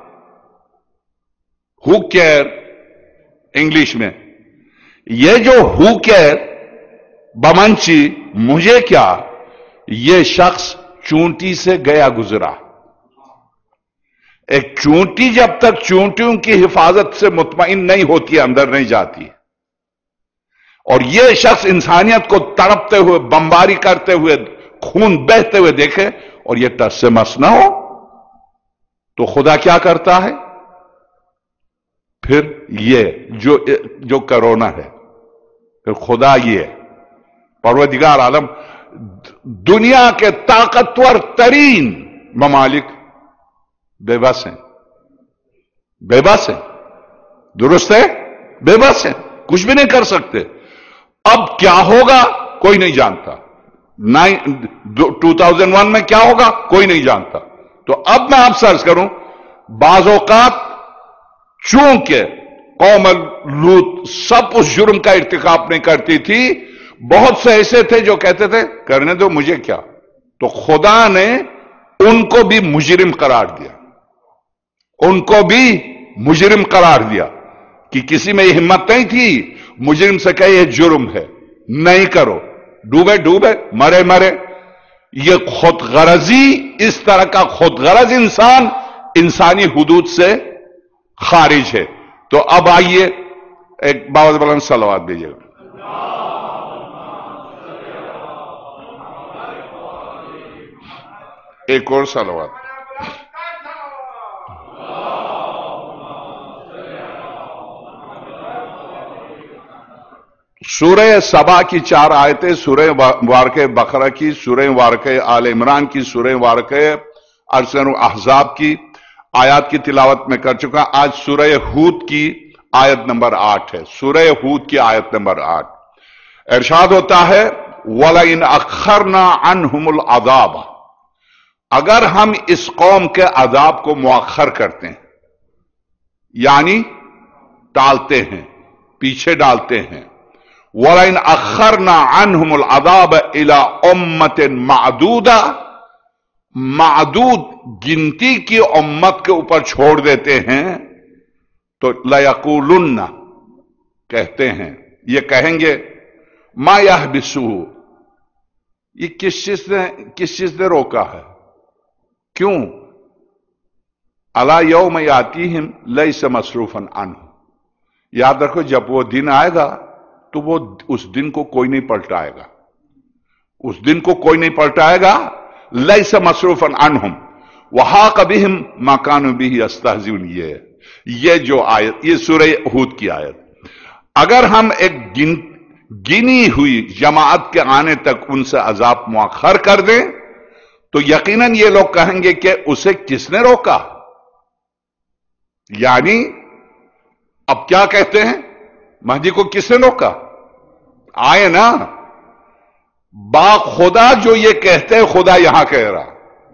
ہو کیئر انگلش میں، یہ جو ہو کیئر بمنچی مجھے کیا، یہ شخص چونٹی سے گیا گزرا. ایک چونٹی جب تک چونٹیوں کی حفاظت سے مطمئن نہیں ہوتی، اندر نہیں جاتی، اور یہ شخص انسانیت کو تڑپتے ہوئے، بمباری کرتے ہوئے، خون بہتے ہوئے دیکھے اور یہ ٹس سے مس نہ ہو، تو خدا کیا کرتا ہے؟ پھر یہ جو جو کرونا ہے، پھر خدا یہ پروردگار عالم دنیا کے طاقتور ترین ممالک بے بس ہیں، بے بس ہیں، درست ہے، بے بس ہیں، کچھ بھی نہیں کر سکتے. اب کیا ہوگا کوئی نہیں جانتا. ٹو تھاؤزینڈ ون میں کیا ہوگا کوئی نہیں جانتا. تو اب میں آپ سرچ کروں، بعض اوقات چونکہ قوم لوط سب اس جرم کا ارتکاب نہیں کرتی تھی، بہت سے ایسے تھے جو کہتے تھے کرنے دو مجھے کیا، تو خدا نے ان کو بھی مجرم قرار دیا، ان کو بھی مجرم قرار دیا کہ کسی میں یہ ہمت نہیں تھی مجرم سے کہے یہ جرم ہے، نہیں کرو، ڈوبے ڈوبے، مرے مرے. یہ خود غرضی، اس طرح کا خود غرض انسان انسانی حدود سے خارج ہے. تو اب آئیے ایک باوز بلند صلوات بھیجیے گا. ایک اور صلوات. سورہ سبا کی چار آیتیں، سورہ مبارکہ بقرہ کی، سورہ مبارکہ آل عمران کی، سورہ مبارکہ ارسن احزاب کی آیات کی تلاوت میں کر چکا. آج سورہ ہود کی آیت نمبر آٹھ ہے. سورہ ہود کی آیت نمبر آٹھ ارشاد ہوتا ہے وَلَئِنْ أَخَّرْنَا عَنْهُمُ الْعَذَابَ، اگر ہم اس قوم کے عذاب کو مؤخر کرتے ہیں، یعنی ٹالتے ہیں، پیچھے ڈالتے ہیں. وَلَئِنْ أَخَّرْنَا عَنْهُمُ الْعَذَابَ إِلَىٰ أُمَّةٍ مَعْدُودَةٍ، معدود گنتی کی امت کے اوپر چھوڑ دیتے ہیں، تو لَيَقُولُنَّ کہتے ہیں، یہ کہیں گے مَا يَحْبِسُهُ، یہ کس چیز نے کس چیز نے روکا ہے، کیوں؟ أَلَا يَوْمَ يَأْتِيهِمْ لَيْسَ مَصْرُوفًا عَنْهُ، یاد رکھو جب وہ دن آئے گا تو وہ اس دن کو کوئی نہیں پلٹائے گا، اس دن کو کوئی نہیں پلٹائے گا. لَيْسَ مَصْرُوفًا عَنْهُمْ وَحَاقَ بِهِمْ مَا كَانُوا بِهِ يَسْتَهْزِئُونَ. یہ یہ جو آیت، یہ سورہ ہود کی آیت، اگر ہم ایک گن گنی ہوئی جماعت کے آنے تک ان سے عذاب مؤخر کر دیں تو یقیناً یہ لوگ کہیں گے کہ اسے کس نے روکا. یعنی اب کیا کہتے ہیں، مہدی کو کس نے روکا؟ آئے نا، با خدا جو یہ کہتے ہیں خدا یہاں کہہ رہا،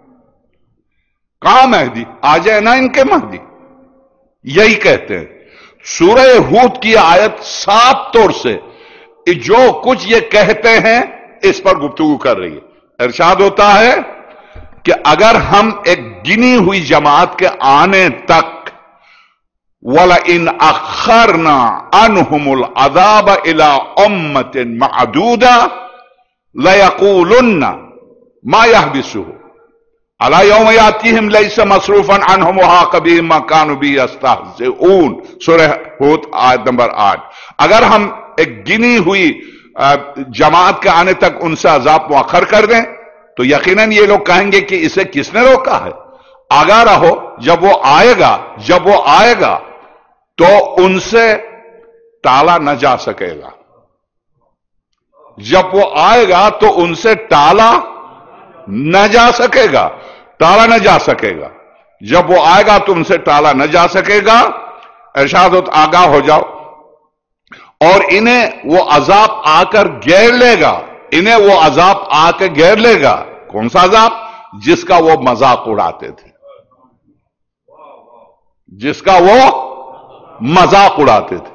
کہاں مہدی؟ آ جائے نا ان کے مہدی، یہی کہتے ہیں. سورہ ہود کی آیت صاف طور سے جو کچھ یہ کہتے ہیں اس پر گفتگو کر رہی ہے. ارشاد ہوتا ہے کہ اگر ہم ایک گنی ہوئی جماعت کے آنے تک وَلَئِنْ أَخَّرْنَا عَنْهُمُ الْعَذَابَ إِلَىٰ أُمَّةٍ مَعْدُودَةٍ لَيَقُولُنَّ مَا يَحْبِسُهُ أَلَا يَوْمَ يَأْتِيهِمْ لَيْسَ مَصْرُوفًا عَنْهُمْ وَحَاقَ بِهِمْ مَا كَانُوا بِهِ يَسْتَهْزِئُونَ. سورہ ہود آیت نمبر آٹھ. اگر ہم ایک گنی ہوئی جماعت کے آنے تک ان سے عذاب مؤخر کر دیں تو یقیناً یہ لوگ کہیں گے کہ اسے کس نے روکا ہے. آگاہ رہو، جب وہ آئے گا جب وہ آئے گا تو ان سے ٹالا نہ جا سکے گا. جب وہ آئے گا تو ان سے ٹالا نہ جا سکے گا، ٹالا نہ جا سکے گا. جب وہ آئے گا تو ان سے ٹالا نہ جا سکے گا. ارشاد ہوتا آگاہ ہو جاؤ، اور انہیں وہ عذاب آ کر گھیر لے گا، انہیں وہ عذاب آ کے گھیر لے گا. کون سا عذاب؟ جس کا وہ مذاق اڑاتے تھے، جس کا وہ مذاق اڑاتے تھے۔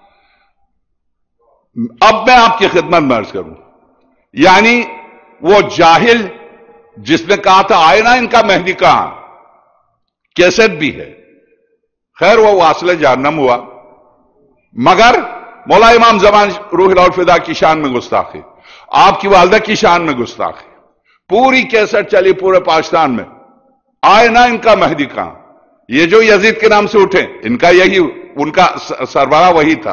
اب میں آپ کی خدمت میں عرض کروں، یعنی وہ جاہل جس نے کہا تھا آئے نا ان کا مہدی کہاں، کیسٹ بھی ہے، خیر وہ واصل جہنم ہوا، مگر مولا امام زمان روح الفدا کی شان میں گستاخی، آپ کی والدہ کی شان میں گستاخی، پوری کیسٹ چلی پورے پاکستان میں، آئے نا ان کا مہدی کہاں۔ یہ جو یزید کے نام سے اٹھے ان کا یہی، ان کا سربراہ وہی تھا،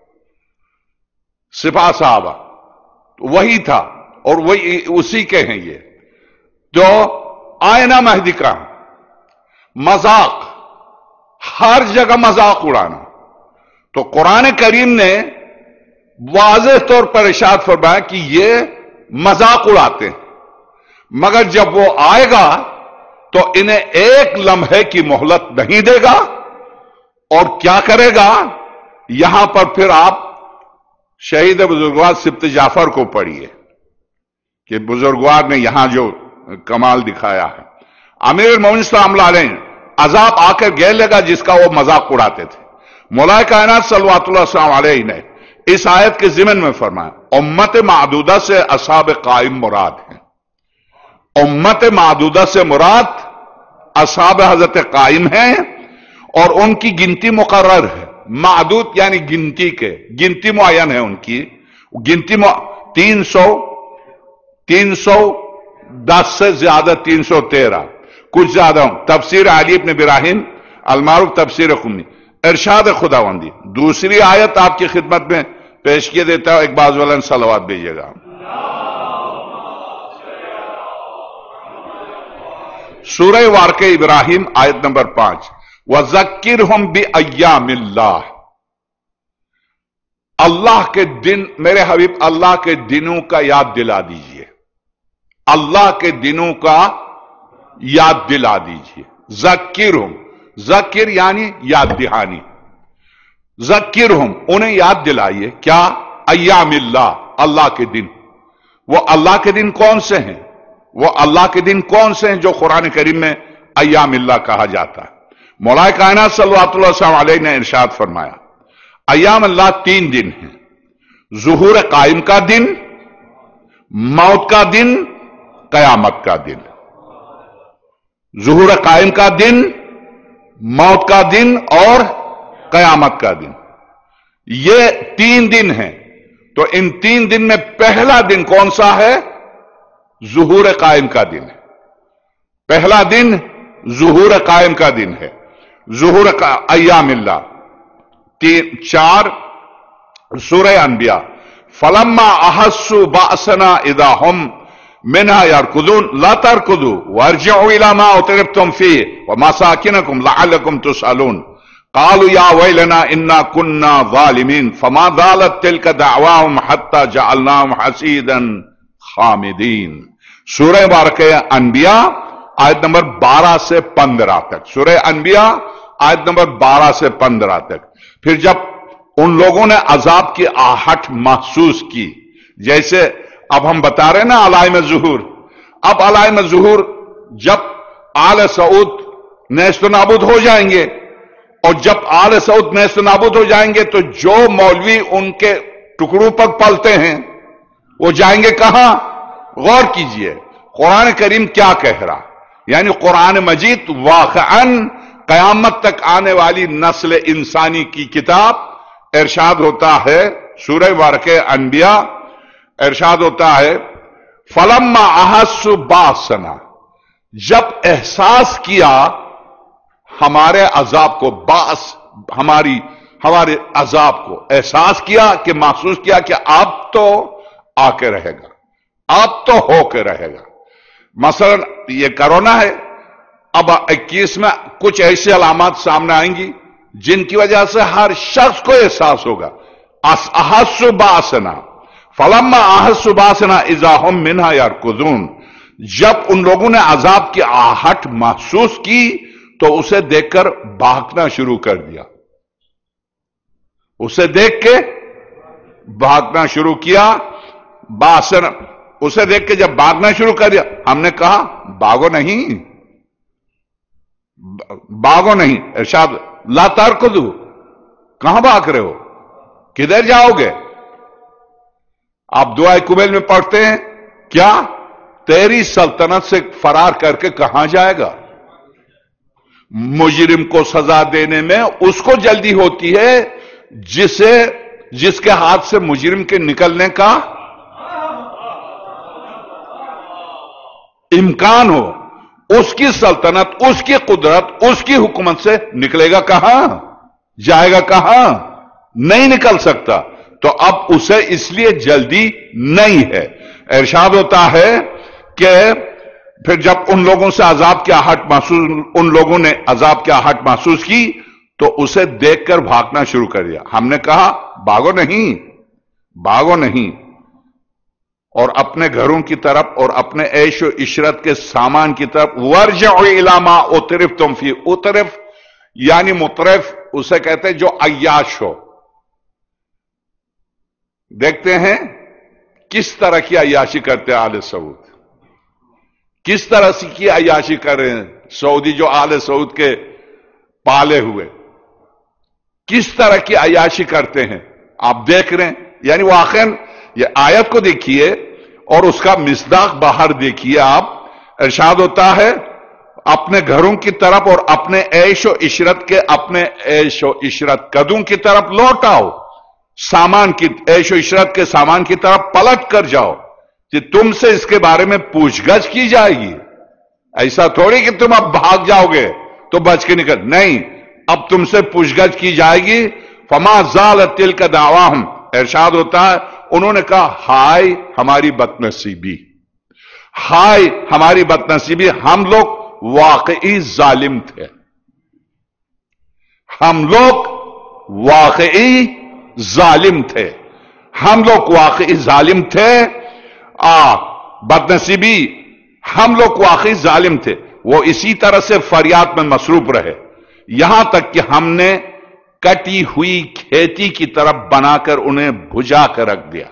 سپاہ صحابہ وہی تھا، اور وہی اسی کے ہیں یہ جو آئے نا مہدی کہاں۔ مذاق، ہر جگہ مذاق اڑانا۔ تو قرآن کریم نے واضح طور پر ارشاد فرمایا کہ یہ مذاق اڑاتے ہیں، مگر جب وہ آئے گا تو انہیں ایک لمحے کی مہلت نہیں دے گا، اور کیا کرے گا؟ یہاں پر پھر آپ شہید بزرگوار سبط جعفر کو پڑھیے کہ بزرگوار نے یہاں جو کمال دکھایا ہے۔ امیر المومنین السلام اللہ علیہ عذاب آ کر گھیر لے گا جس کا وہ مذاق اڑاتے تھے۔ مولا کائنات صلوات اللہ السلام علیہ نے اس آیت کے ضمن میں فرمایا امت معدودہ سے اصحاب قائم مراد ہیں۔ امت معدودہ سے مراد اصحاب حضرت قائم ہیں، اور ان کی گنتی مقرر ہے۔ معدود یعنی گنتی کے، گنتی معین ہے ان کی، گنتی مع... تین سو تین سو دس سے زیادہ، تین سو تیرہ کچھ زیادہ ہوں۔ تفسیر علی ابن ابراہیم المعروف تفسیر قمی، ارشاد خداوندی۔ دوسری آیت آپ کی خدمت میں پیش کیے دیتا ہوں، ایک باز والا صلوات بھیجیے گا۔ سورہ واقع ابراہیم آیت نمبر پانچ، وَذَكِّرْهُمْ بِأَيَّامِ اللَّهِ، اللہ کے دن، میرے حبیب اللہ کے دنوں کا یاد دلا دیجئے، اللہ کے دنوں کا یاد دلا دیجئے۔ ذکرہم، ذکر یعنی یاد دہانی، ذکرہم انہیں یاد دلائیے، کیا؟ ایام اللہ، اللہ کے دن۔ وہ اللہ کے دن کون سے ہیں؟ وہ اللہ کے دن کون سے ہیں جو قرآن کریم میں ایام اللہ کہا جاتا ہے؟ مولا کائنات صلوات اللہ وسلم علیہ نے ارشاد فرمایا ایام اللہ تین دن ہیں، ظہور قائم کا دن، موت کا دن، قیامت کا دن۔ ظہور قائم کا دن، موت کا دن اور قیامت کا دن، یہ تین دن ہیں۔ تو ان تین دن میں پہلا دن کون سا ہے؟ ظہور قائم کا دن ہے۔ پہلا دن ظہور قائم کا دن ہے، ظہور کا ایام اللہ۔ تین چار سورہ انبیاء، فلما احسوا باسنا اذا هم منها يركضون لا تركضوا وارجعوا الى ما اترفتم فيه ومساكنكم لعلكم تسالون قالوا يا ويلنا انا كنا ظالمين فما زالت تلك دعواهم حتى جعلناهم حصيدا خامدين۔ سورہ بارکہ انبیاء آیت نمبر بارہ سے پندرہ تک، سورہ انبیاء آیت نمبر بارہ سے پندرہ تک۔ پھر جب ان لوگوں نے عذاب کی آہٹ محسوس کی، جیسے اب ہم بتا رہے ہیں نا علائم ظہور، اب علائم ظہور جب آل سعود نیست و نابود ہو جائیں گے، اور جب آل سعود نیست و نابود ہو جائیں گے تو جو مولوی ان کے ٹکڑوں پر پلتے ہیں وہ جائیں گے کہاں؟ غور کیجئے قرآن کریم کیا کہہ رہا، یعنی قرآن مجید واقعاً قیامت تک آنے والی نسل انسانی کی کتاب۔ ارشاد ہوتا ہے سورہ واقع انبیاء، ارشاد ہوتا ہے فلما احسوا باسنا، جب احساس کیا ہمارے عذاب کو، باس ہماری ہمارے عذاب کو احساس کیا کہ محسوس کیا کہ اب تو آ کے رہے گا، اب تو ہو کے رہے گا۔ مثلا یہ کرونا ہے، اب اکیس میں کچھ ایسی علامات سامنے آئیں گی جن کی وجہ سے ہر شخص کو احساس ہوگا۔ احسوا باسنا فلما احسوا باسنا اذا هم منها يركضون، جب ان لوگوں نے عذاب کی آہٹ محسوس کی تو اسے دیکھ کر بھاگنا شروع کر دیا، اسے دیکھ کے بھاگنا شروع کیا۔ باسنا اسے دیکھ کے جب بھاگنا شروع کر دیا، ہم نے کہا بھاگو نہیں، بھاگو نہیں، ارشاد لا ترکضوا، کہاں بھاگ رہے ہو، کدھر جاؤ گے؟ آپ دعائے کمیل میں پڑھتے ہیں کیا؟ تیری سلطنت سے فرار کر کے کہاں جائے گا؟ مجرم کو سزا دینے میں اس کو جلدی ہوتی ہے جسے جس کے ہاتھ سے مجرم کے نکلنے کا امکان ہو، اس کی سلطنت، اس کی قدرت، اس کی حکومت سے نکلے گا کہاں، جائے گا کہاں؟ نہیں نکل سکتا۔ تو اب اسے اس لیے جلدی نہیں ہے۔ ارشاد ہوتا ہے کہ پھر جب ان لوگوں سے عذاب کی آہٹ محسوس ان لوگوں نے عذاب کی آہٹ محسوس کی تو اسے دیکھ کر بھاگنا شروع کر دیا۔ ہم نے کہا بھاگو نہیں، بھاگو نہیں، اور اپنے گھروں کی طرف اور اپنے عیش و عشرت کے سامان کی طرف وارجعوا الی ما اترفتم فی، اترف یعنی مترف اسے کہتے ہیں جو عیاش ہو۔ دیکھتے ہیں کس طرح کی عیاشی کرتے ہیں آل سعود، کس طرح سے کی عیاشی کر رہے ہیں سعودی جو آل سعود کے پالے ہوئے، کس طرح کی عیاشی کرتے ہیں آپ دیکھ رہے ہیں۔ یعنی واقعا یہ آیت کو دیکھیے اور اس کا مصداق باہر دیکھیے آپ۔ ارشاد ہوتا ہے اپنے گھروں کی طرف اور اپنے عیش و عشرت کے اپنے عیش و عشرت قدوں کی طرف لوٹ آؤ، سامان کی عیش و عشرت کے سامان کی طرف پلٹ کر جاؤ کہ تم سے اس کے بارے میں پوچھ گچھ کی جائے گی۔ ایسا تھوڑی کہ تم اب بھاگ جاؤ گے تو بچ کے نکل، نہیں، اب تم سے پوچھ گچھ کی جائے گی۔ فما زالت تلک دعواہم، ارشاد ہوتا ہے انہوں نے کہا ہائے ہماری بدنصیبی، ہائے ہماری بدنصیبی، ہم لوگ واقعی ظالم تھے، ہم لوگ واقعی ظالم تھے، ہم لوگ واقعی ظالم تھے، آ بدنصیبی ہم لوگ واقعی ظالم تھے۔ وہ اسی طرح سے فریاد میں مصروف رہے یہاں تک کہ ہم نے کٹی ہوئی کھیتی کی طرف بنا کر انہیں بھجا کر رکھ دیا۔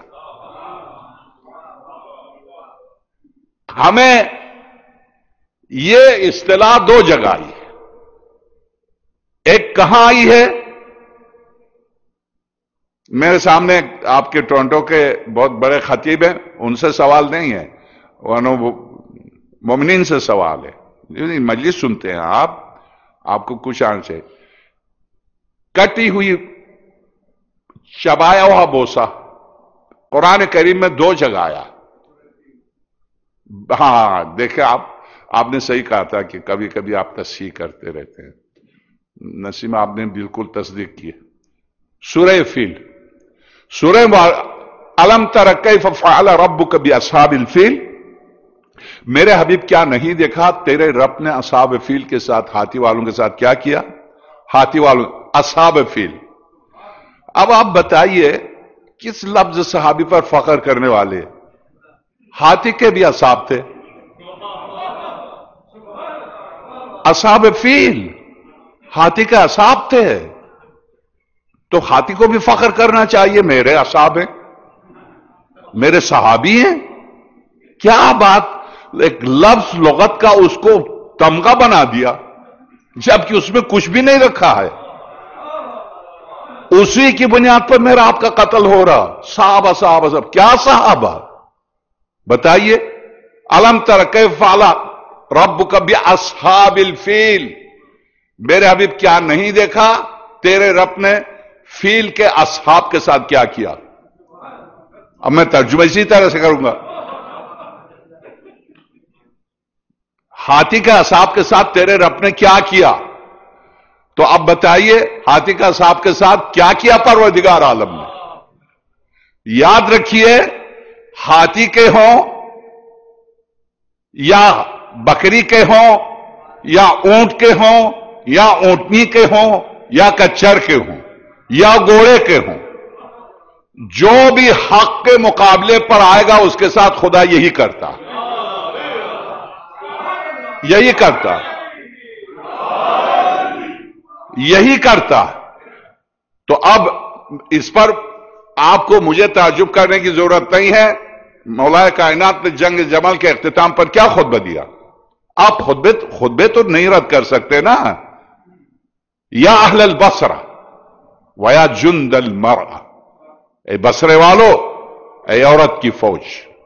ہمیں یہ اصطلاح دو جگہ آئی ہے، ایک کہاں آئی ہے؟ میرے سامنے آپ کے ٹورنٹو کے بہت بڑے خطیب ہیں، ان سے سوال نہیں ہے، وہ مومنین سے سوال ہے، مجلس سنتے ہیں آپ، آپ کو کچھ آنا چاہیے۔ کٹی ہوئی چبایا ہوا بوسا قرآن کریم میں دو جگہ آیا۔ ہاں دیکھیں آپ آپ نے صحیح کہا تھا کہ کبھی کبھی آپ تصحیح کرتے رہتے ہیں، نسیم آپ نے بالکل تصدیق کی۔ سورہ فیل، سورہ الم تر کیف فعل ربک باصحاب الفیل، میرے حبیب کیا نہیں دیکھا تیرے رب نے اصحاب فیل کے ساتھ، ہاتھی والوں کے ساتھ کیا کیا؟ ہاتھی والوں، اصحاب فیل۔ اب آپ بتائیے کس لفظ صحابی پر فخر کرنے والے؟ ہاتھی کے بھی اصحاب تھے، اصحاب فیل ہاتھی کے اصحاب تھے، تو ہاتھی کو بھی فخر کرنا چاہیے، میرے اصحاب ہیں، میرے صحابی ہیں۔ کیا بات، ایک لفظ لغت کا اس کو تمغہ بنا دیا جبکہ اس میں کچھ بھی نہیں رکھا ہے۔ اسی کی بنیاد پر میرا آپ کا قتل ہو رہا، صحابہ صحابہ صحابہ، کیا صحابہ بتائیے؟ الم تر کیف فعل ربک باصحاب الفیل، میرے حبیب کیا نہیں دیکھا تیرے رب نے فیل کے اصحاب کے ساتھ کیا کیا؟ اب میں ترجمہ اسی طرح سے کروں گا، ہاتھی کے اصحاب کے ساتھ تیرے رب نے کیا کیا؟ تو اب بتائیے ہاتھی کے اصحاب کے ساتھ کیا کیا پروردگار عالم نے؟ یاد رکھیے ہاتھی کے ہوں یا بکری کے ہوں یا اونٹ کے ہوں یا اونٹنی کے ہوں یا کچر کے ہوں یا گھوڑے کے ہوں، جو بھی حق کے مقابلے پر آئے گا اس کے ساتھ خدا یہی کرتا، یہی کرتا، یہی کرتا۔ تو اب اس پر آپ کو مجھے تعجب کرنے کی ضرورت نہیں ہے، مولا کائنات نے جنگ جمل کے اختتام پر کیا خطبہ دیا؟ آپ خطبے خطبے تو نہیں رد کر سکتے نا. یا اہل البصرہ ویا جند المرأہ، اے بصرے والو، اے عورت کی فوج.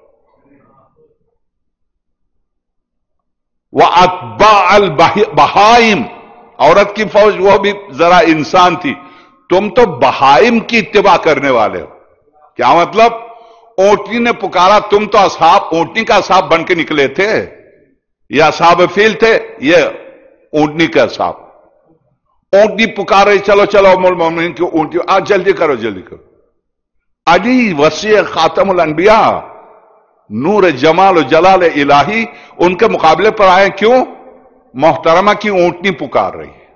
وَأَتْبَاعَ الْبَهَائِمْ، عورت کی فوج وہ بھی ذرا انسان تھی، تم تو بہائم کی اتباع کرنے والے ہو. کیا مطلب؟ اونٹنی نے پکارا، تم تو اصحاب اونٹنی کا اصحاب بن کے نکلے تھے. یہ اصحاب فیل تھے، یہ اونٹنی کا اصحاب. اونٹنی پکار رہی، چلو چلو ام المومنین کی اونٹنی، آج جلدی کرو جلدی کرو. علی وسیع خاتم الانبیاء، نور جمال و جلال الہی ان کے مقابلے پر آئے. کیوں؟ محترمہ کی اونٹنی پکار رہی ہے.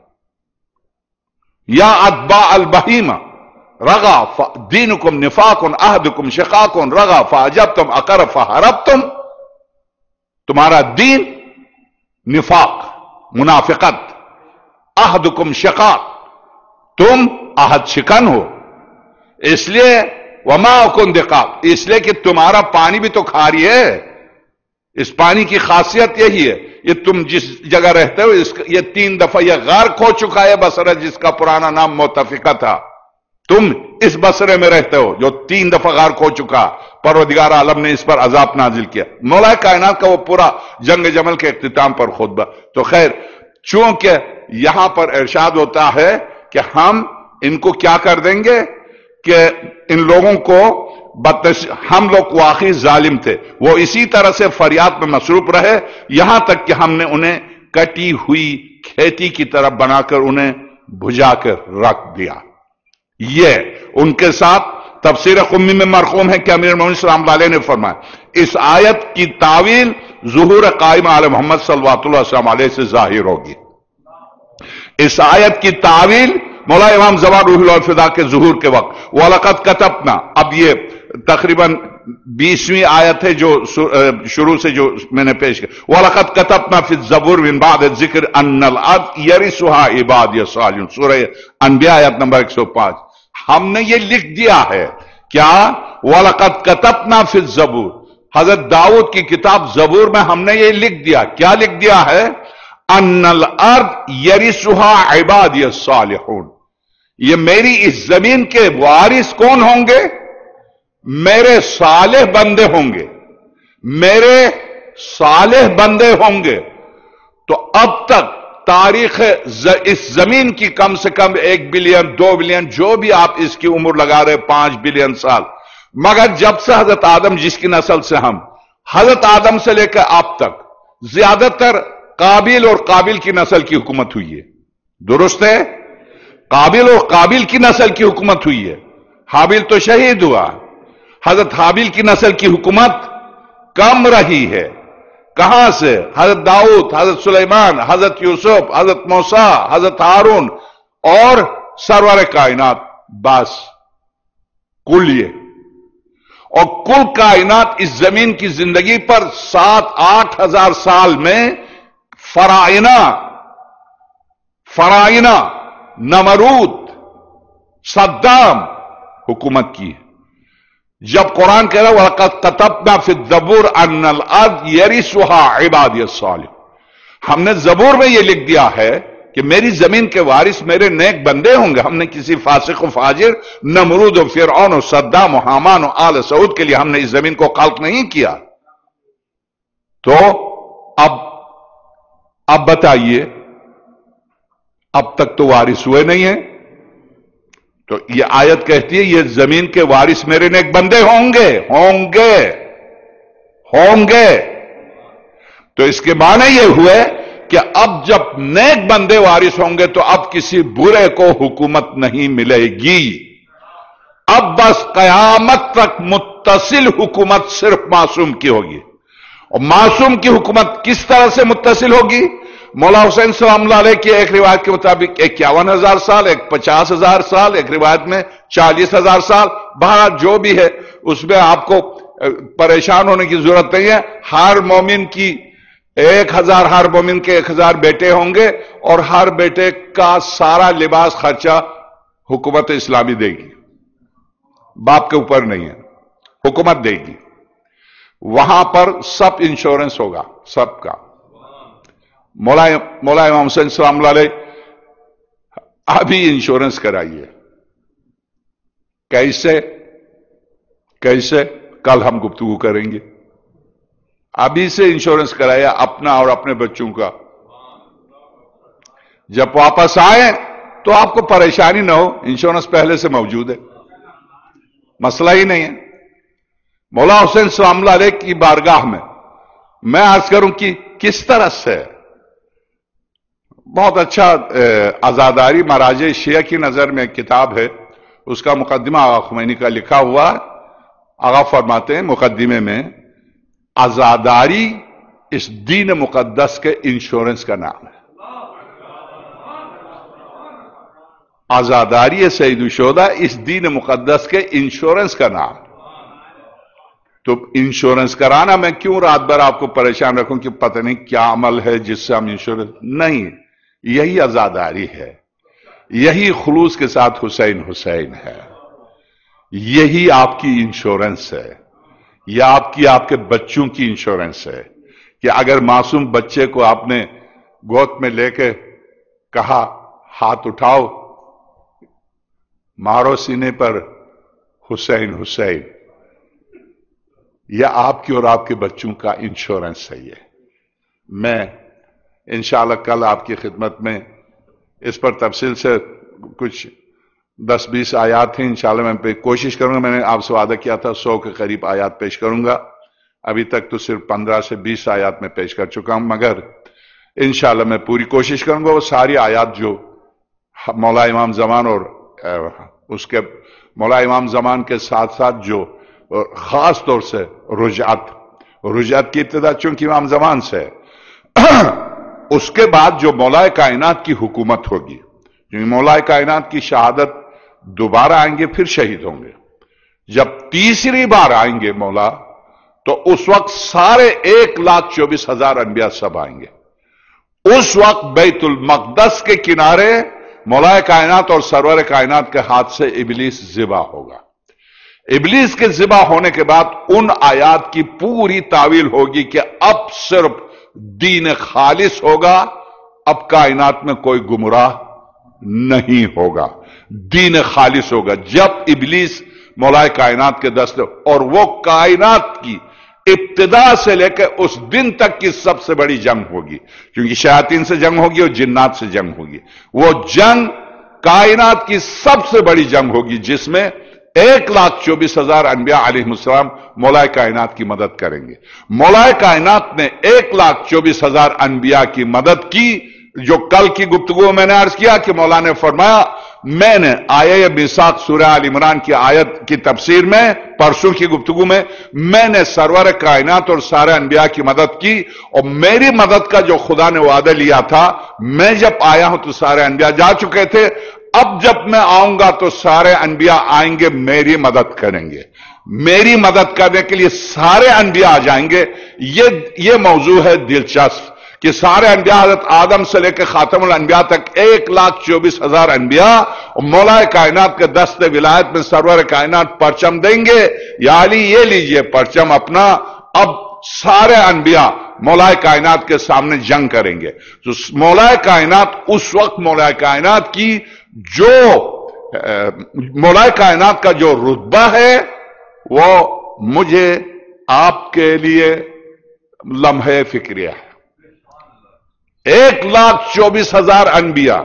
یا اتباع البہیمہ رغا دینکم نفاق عہدکم شقاق رغا فعجبتم اقر فحربتم. تمہارا دین نفاق، منافقت، عہدکم شقاق، تم عہد شکن ہو. اس لیے وما کن دقاق، اس لیے کہ تمہارا پانی بھی تو کھاری ہے. اس پانی کی خاصیت یہی ہے، یہ تم جس جگہ رہتے ہو اس یہ تین دفعہ یہ غار کھو چکا ہے بصرہ، جس کا پرانا نام متفقہ تھا. تم اس بصرے میں رہتے ہو جو تین دفعہ غار کھو چکا. پروردگار عالم نے اس پر عذاب نازل کیا. مولا کائنات کا وہ پورا جنگ جمل کے اختتام پر خطبہ. تو خیر، چونکہ یہاں پر ارشاد ہوتا ہے کہ ہم ان کو کیا کر دیں گے کہ ان لوگوں کو بدتش ہم لوگ واقعی ظالم تھے، وہ اسی طرح سے فریاد میں مصروف رہے یہاں تک کہ ہم نے انہیں کٹی ہوئی کھیتی کی طرح بنا کر انہیں بھجا کر رکھ دیا. یہ ان کے ساتھ تفسیر قمی میں مرقوم ہے کہ امیر المومنین صلی اللہ علیہ نے فرمایا اس آیت کی تعویل ظہور قائم علی محمد صلی اللہ علیہ وسلم سے ظاہر ہوگی. اس آیت کی تعویل مولا امام زمان روح اللہ الفدا کے ظہور کے وقت وَلَقَدْ كَتَبْنَا، اب یہ تقریباً بیسویں آیت ہے جو شروع سے جو میں نے پیش کیا. وَلَقَدْ كَتَبْنَا فِي الزَّبُورِ مِن بَعْدِ الذِّكْرِ أَنَّ الْأَرْضَ يَرِثُهَا عِبَادِيَ الصَّالِحُونَ، سورہ انبیاء آیت نمبر ایک سو پانچ. ہم نے یہ لکھ دیا ہے کیا؟ وَلَقَدْ كَتَبْنَا فِي الزَّبُورِ، حضرت داؤد کی کتاب زبور میں ہم نے یہ لکھ دیا. کیا لکھ دیا ہے؟ أَنَّ الْأَرْضَ يَرِثُهَا عِبَادِيَ الصَّالِحُونَ، یہ میری اس زمین کے وارث کون ہوں گے؟ میرے صالح بندے ہوں گے، میرے صالح بندے ہوں گے. تو اب تک تاریخ اس زمین کی کم سے کم ایک بلین دو بلین جو بھی آپ اس کی عمر لگا رہے پانچ بلین سال، مگر جب سے حضرت آدم جس کی نسل سے ہم حضرت آدم سے لے کر اب تک زیادہ تر قابل اور قابل کی نسل کی حکومت ہوئی ہے. درست ہے؟ قابل اور قابل کی نسل کی حکومت ہوئی ہے. حابل تو شہید ہوا، حضرت حابل کی نسل کی حکومت کم رہی ہے. کہاں سے؟ حضرت داؤد، حضرت سلیمان، حضرت یوسف، حضرت موسیٰ، حضرت ہارون اور سرور کائنات. بس کل یہ اور کل کائنات اس زمین کی زندگی پر سات آٹھ ہزار سال میں فرائنہ فرائنہ نمرود، صدام حکومت کی. جب قرآن کہہ رہا ہے وَلَقَدْ كَتَبْنَا فِي الزَّبُورِ أَنَّ الْأَرْضَ يَرِثُهَا عِبَادِيَ الصَّالِحُونَ، ہم نے زبور میں یہ لکھ دیا ہے کہ میری زمین کے وارث میرے نیک بندے ہوں گے. ہم نے کسی فاسق و فاجر نمرود و فرعون و صدام و حامان و آل سعود کے لیے ہم نے اس زمین کو خلق نہیں کیا. تو اب اب بتائیے، اب تک تو وارث ہوئے نہیں ہیں. تو یہ آیت کہتی ہے یہ زمین کے وارث میرے نیک بندے ہوں گے ہوں گے ہوں گے تو اس کے معنی یہ ہوئے کہ اب جب نیک بندے وارث ہوں گے تو اب کسی برے کو حکومت نہیں ملے گی. اب بس قیامت تک متصل حکومت صرف معصوم کی ہوگی. اور معصوم کی حکومت کس طرح سے متصل ہوگی؟ مولا حسین سلام اللہ علیہ کی ایک روایت کے مطابق اکیاون ہزار سال، ایک پچاس ہزار سال، ایک روایت میں چالیس ہزار سال. بہرحال جو بھی ہے اس میں آپ کو پریشان ہونے کی ضرورت نہیں ہے. ہر مومن کی ایک ہزار ہر مومن کے ایک ہزار بیٹے ہوں گے اور ہر بیٹے کا سارا لباس خرچہ حکومت اسلامی دے گی، باپ کے اوپر نہیں ہے، حکومت دے گی. وہاں پر سب انشورنس ہوگا، سب کا۔ مولا مولا امام حسین السلام اللہ علیہ ابھی انشورنس کرائیے۔ کیسے کیسے کل ہم گفتگو کریں گے۔ ابھی سے انشورنس کرایا اپنا اور اپنے بچوں کا، جب واپس آئیں تو آپ کو پریشانی نہ ہو، انشورنس پہلے سے موجود ہے، مسئلہ ہی نہیں ہے۔ مولا حسین السلام اللہ علیہ کی بارگاہ میں میں عرض کروں کہ کس طرح سے بہت اچھا عزاداری مراجع شیعہ کی نظر میں ایک کتاب ہے، اس کا مقدمہ آغا خمینی کا لکھا ہوا۔ آغا فرماتے ہیں مقدمے میں، عزاداری اس دین مقدس کے انشورنس کا نام ہے۔ عزاداری سید الشہداء اس دین مقدس کے انشورنس کا نام۔ تو انشورنس کرانا میں کیوں رات بھر آپ کو پریشان رکھوں کہ پتہ نہیں کیا عمل ہے جس سے ہم انشورنس، نہیں، یہی عزاداری ہے، یہی خلوص کے ساتھ حسین حسین ہے، یہی آپ کی انشورنس ہے، یہ آپ کی آپ کے بچوں کی انشورنس ہے کہ اگر معصوم بچے کو آپ نے گود میں لے کے کہا ہاتھ اٹھاؤ، مارو سینے پر حسین حسین، یہ آپ کی اور آپ کے بچوں کا انشورنس ہے۔ یہ میں انشاءاللہ کل آپ کی خدمت میں اس پر تفصیل سے کچھ دس بیس آیات ہیں، انشاءاللہ میں پہ کوشش کروں گا۔ میں نے آپ سے وعدہ کیا تھا سو کے قریب آیات پیش کروں گا، ابھی تک تو صرف پندرہ سے بیس آیات میں پیش کر چکا ہوں، مگر انشاءاللہ میں پوری کوشش کروں گا وہ ساری آیات جو مولا امام زمان اور اس کے مولا امام زمان کے ساتھ ساتھ جو خاص طور سے رجعت رجعت کی ابتدا چونکہ امام زمان سے اس کے بعد جو مولا کائنات کی حکومت ہوگی، کیونکہ مولا کائنات کی شہادت دوبارہ آئیں گے پھر شہید ہوں گے، جب تیسری بار آئیں گے مولا تو اس وقت سارے ایک لاکھ چوبیس ہزار انبیاء سب آئیں گے۔ اس وقت بیت المقدس کے کنارے مولا کائنات اور سرور کائنات کے ہاتھ سے ابلیس ذبح ہوگا۔ ابلیس کے ذبح ہونے کے بعد ان آیات کی پوری تعویل ہوگی کہ اب صرف دین خالص ہوگا، اب کائنات میں کوئی گمراہ نہیں ہوگا، دین خالص ہوگا۔ جب ابلیس مولا کائنات کے دست، اور وہ کائنات کی ابتدا سے لے کے اس دن تک کی سب سے بڑی جنگ ہوگی، کیونکہ شیاطین سے جنگ ہوگی اور جنات سے جنگ ہوگی۔ وہ جنگ کائنات کی سب سے بڑی جنگ ہوگی جس میں ایک لاکھ چوبیس ہزار انبیاء علیہ السلام مولا کائنات کی مدد کریں گے۔ مولا کائنات نے ایک لاکھ چوبیس ہزار انبیاء کی مدد کی، جو کل کی گفتگو میں نے عرض کیا کہ مولا نے فرمایا میں نے آیہ میثاق سورہ آل عمران کی آیت کی تفسیر میں پرسوں کی گفتگو میں میں نے سرور کائنات اور سارے انبیاء کی مدد کی، اور میری مدد کا جو خدا نے وعدہ لیا تھا، میں جب آیا ہوں تو سارے انبیاء جا چکے تھے، اب جب میں آؤں گا تو سارے انبیاء آئیں گے، میری مدد کریں گے، میری مدد کرنے کے لیے سارے انبیاء آ جائیں گے۔ یہ یہ موضوع ہے دلچسپ کہ سارے انبیاء حضرت آدم سے لے کے خاتم الانبیاء تک ایک لاکھ چوبیس ہزار انبیاء اور مولا کائنات کے دست ولایت میں سرور کائنات پرچم دیں گے، یا علی یہ لیجئے پرچم اپنا، اب سارے انبیاء مولا کائنات کے سامنے جنگ کریں گے۔ تو مولا کائنات اس وقت مولا کائنات کی جو مولا کائنات کا جو رتبہ ہے وہ مجھے آپ کے لیے لمحہ فکریہ ہے۔ ایک لاکھ چوبیس ہزار انبیاء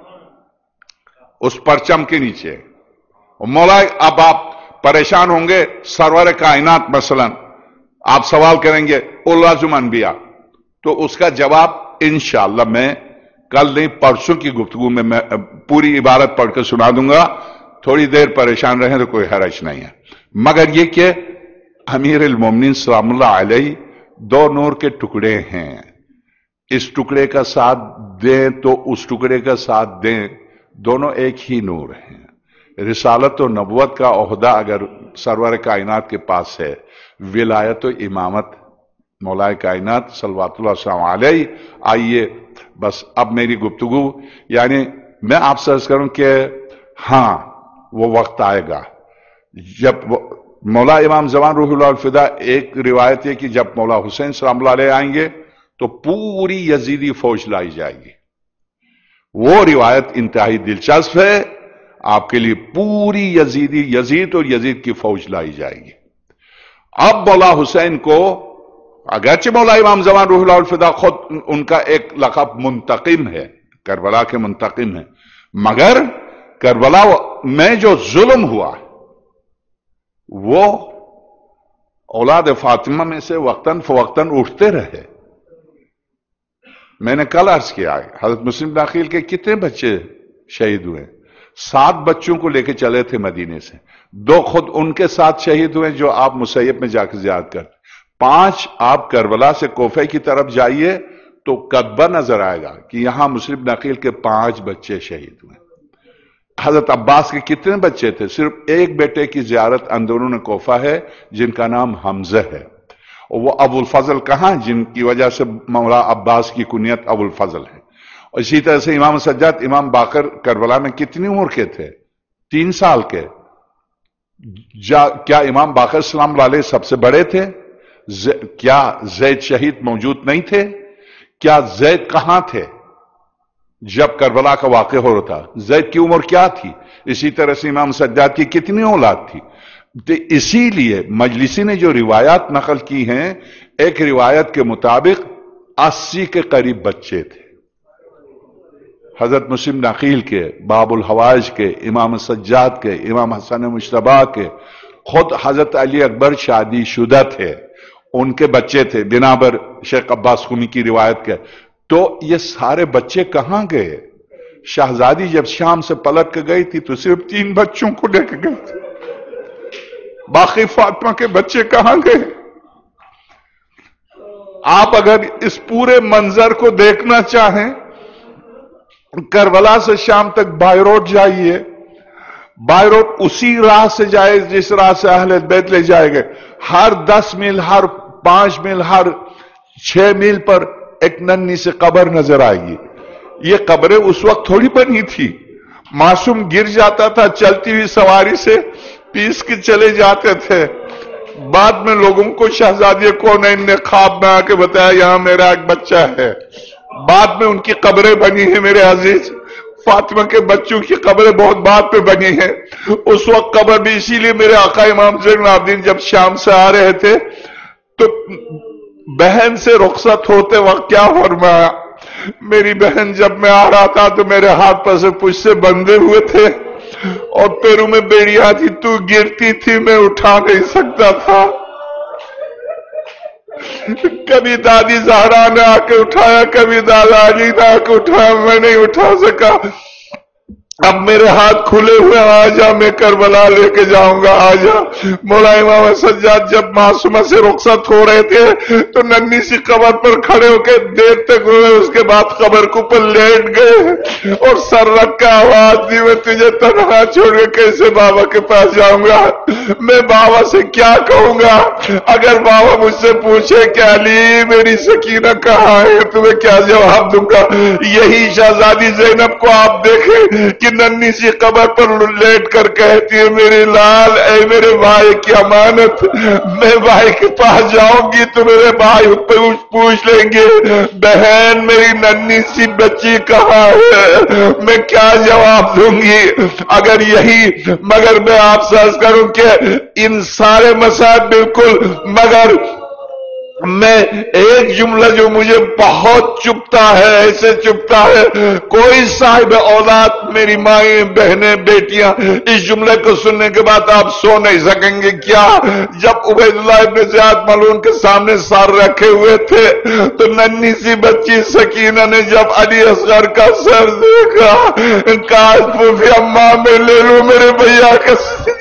اس پرچم کے نیچے، مولا اب آپ پریشان ہوں گے سرور کائنات مثلا آپ سوال کریں گے اولازم انبیاء، تو اس کا جواب انشاءاللہ میں کل نہیں پرسوں کی گفتگو میں میں پوری عبارت پڑھ کے سنا دوں گا، تھوڑی دیر پریشان رہیں تو کوئی حرج نہیں ہے، مگر یہ کہ امیر المومنین سلام اللہ علیہ دو نور کے ٹکڑے ہیں، اس ٹکڑے کا ساتھ دیں تو اس ٹکڑے کا ساتھ دیں، دونوں ایک ہی نور ہیں۔ رسالت و نبوت کا عہدہ اگر سرور کائنات کے پاس ہے، ولایت و امامت مولا کائنات صلوات اللہ وسلم علیہ۔ آئیے بس اب میری گفتگو، یعنی میں آپ سے عرض کروں کہ ہاں وہ وقت آئے گا جب मौला इमाम जवान रूहुल्लाह फिदा, एक रिवायत है कि जब मौला हुसैन सलामुल्लाह अलैह आएंगे तो पूरी यजीदी फौज लाई जाएगी। वो रिवायत इंतहाई दिलचस्प है, आपके लिए पूरी यजीदी यजीद और यजीद की फौज लाई जाएगी। अब मौला हुसैन को, अगरचे मौला इमाम जवान रूहुल्लाह फिदा खुद उनका एक लक़ब मुंतकिम है, करबला के मुंतकिम है, मगर करबला में जो जुल्म हुआ वो औलाद फातिमा में से वक्तन फवक्तन उठते रहे। मैंने कल अर्ज किया है, हजरत मुस्लिम दाखिल के कितने बच्चे शहीद हुए? सात बच्चों को लेकर चले थे मदीने से, दो खुद उनके साथ शहीद हुए जो आप मुसैयब में जाकर जियारत करते। पांच आप करबला से कोफे की तरफ जाइए तो कदबा नजर आएगा कि यहां मुस्लिम दाखिल के पांच बच्चे शहीद हुए। हजरत अब्बास के कितने बच्चे थे? सिर्फ एक बेटे की जियारत अंदरून कोफा है जिनका नाम हमजा है, और वो अबुल फजल कहां, जिनकी वजह से मौला अब्बास की कुनियत अबुल फजल है। और इसी तरह से इमाम सज्जाद, इमाम बाकर करबला में कितनी उम्र के थे? तीन साल के। क्या इमाम बाकर सलाम अलैह सबसे बड़े थे? क्या जैद शहीद मौजूद नहीं थे? क्या जैद कहां थे जब करबला का वाक़या हो रहा था? जैद की उम्र क्या थी? इसी तरह से इमाम सज्जाद की कितनी औलाद थी? तो इसीलिए मजलिसी ने जो रिवायात नकल की हैं, एक रिवायत के मुताबिक अस्सी के करीब बच्चे थे। हजरत मुस्लिम नकील के, बाबुल हवाज के, इमाम सज्जाद के, इमाम हसन मुश्तबा के, खुद हजरत अली अकबर शादी शुदा थे, उनके बच्चे थे, बिनाबर शेख अब्बास खुमी की रिवायत के। तो ये सारे बच्चे कहां गए? शहजादी जब शाम से पलट के गई थी तो सिर्फ तीन बच्चों को लेकर गई थी, बाकी फातिमा के बच्चे कहां गए? आप अगर इस पूरे मंजर को देखना चाहें, करबला से शाम तक बाय रोड जाइए, बाय रोड उसी राह से जाए जिस राह से अहले बैत ले जाएंगे। हर दस मील, हर पांच मील, हर छह मील पर एक नन्ही से कब्र नजर आएगी। ये कब्रें उस वक्त थोड़ी बनी थी, मासूम गिर जाता था, चलती हुई सवारी से पीस के चले जाते थे। बाद में लोगों को शहजादी को ने ख्वाब में आके बताया यहां मेरा एक बच्चा है। बाद में उनकी कब्रें बनी है मेरे अजीज। फातिमा के बच्चों की कब्रें बहुत बाद पे बनी है। उस वक्त कब्र भी इसीलिए मेरे आका इमाम ज़ैनुल आबिदीन जब शाम से आ रहे थे तो बहन से रुखसत होते वक्त क्या फरमाया, मेरी बहन जब मैं आ रहा था तो मेरे हाथ पर से पुछ से बंधे हुए थे और पैरों में बेड़ियां थी, तू गिरती थी मैं उठा नहीं सकता था। कभी दादी ज़हरा ने आके उठाया, कभी दादा अली ने आके उठाया, मैं नहीं उठा सका। अब मेरे हाथ खुले हुए, आजा मैं करबला लेके जाऊंगा, आजा। मौला इमाम सज्जाद जब मासूमा से रुखसत हो रहे थे तो नन्ही सी कब्र पर खड़े होकर देर तक हुए, उसके बाद कब्र के ऊपर लेट गए और सर रख का आवाज दी, मैं तुझे तन्हा छोड़ के कैसे बाबा के पास जाऊंगा? मैं बाबा से क्या कहूंगा? अगर बाबा मुझसे पूछे कि अली मेरी सकीना कहाँ है, तुम्हें क्या जवाब दूंगा? यही शहजादी ज़ैनब को आप देखें कि नन्ही सी कब्र पर लेट कर कहती है, मेरे लाल ऐ मेरे भाई की अमानत, मैं भाई के पास जाऊंगी तो मेरे भाई पूछ पूछ लेंगे बहन मेरी नन्ही सी बच्ची कहाँ है, मैं क्या जवाब दूंगी? अगर यही, मगर मैं आपसे अर्ज करूं कि इन सारे मसाइल बिल्कुल, मगर मैं एक जुमला जो मुझे बहुत चुभता है, ऐसे चुभता है, कोई साहिब औलाद मेरी माएं बहनें बेटियां इस जुमले को सुनने के बाद आप सो नहीं सकेंगे। क्या? जब उबैदुल्लाह इब्न ज़ियाद मलून के सामने सर रखे हुए थे तो नन्ही सी बच्ची सकीना ने जब अली असगर का सर देखा, काश फूफी अम्मा में ले लूं मेरे भैया का।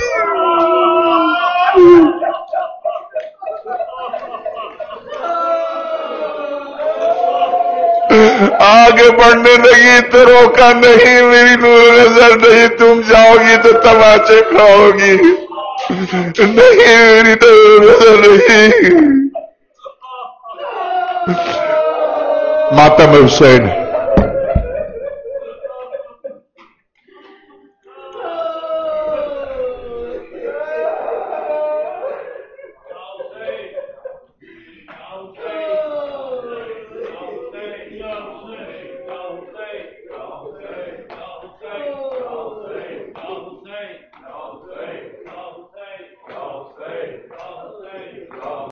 आगे बढ़ने लगी तो रोका नहीं, मेरी नूर नजर नहीं, तुम जाओगी तो तमाचे खाओगी, नहीं मेरी नूर नजर नहीं। मातम हुसैन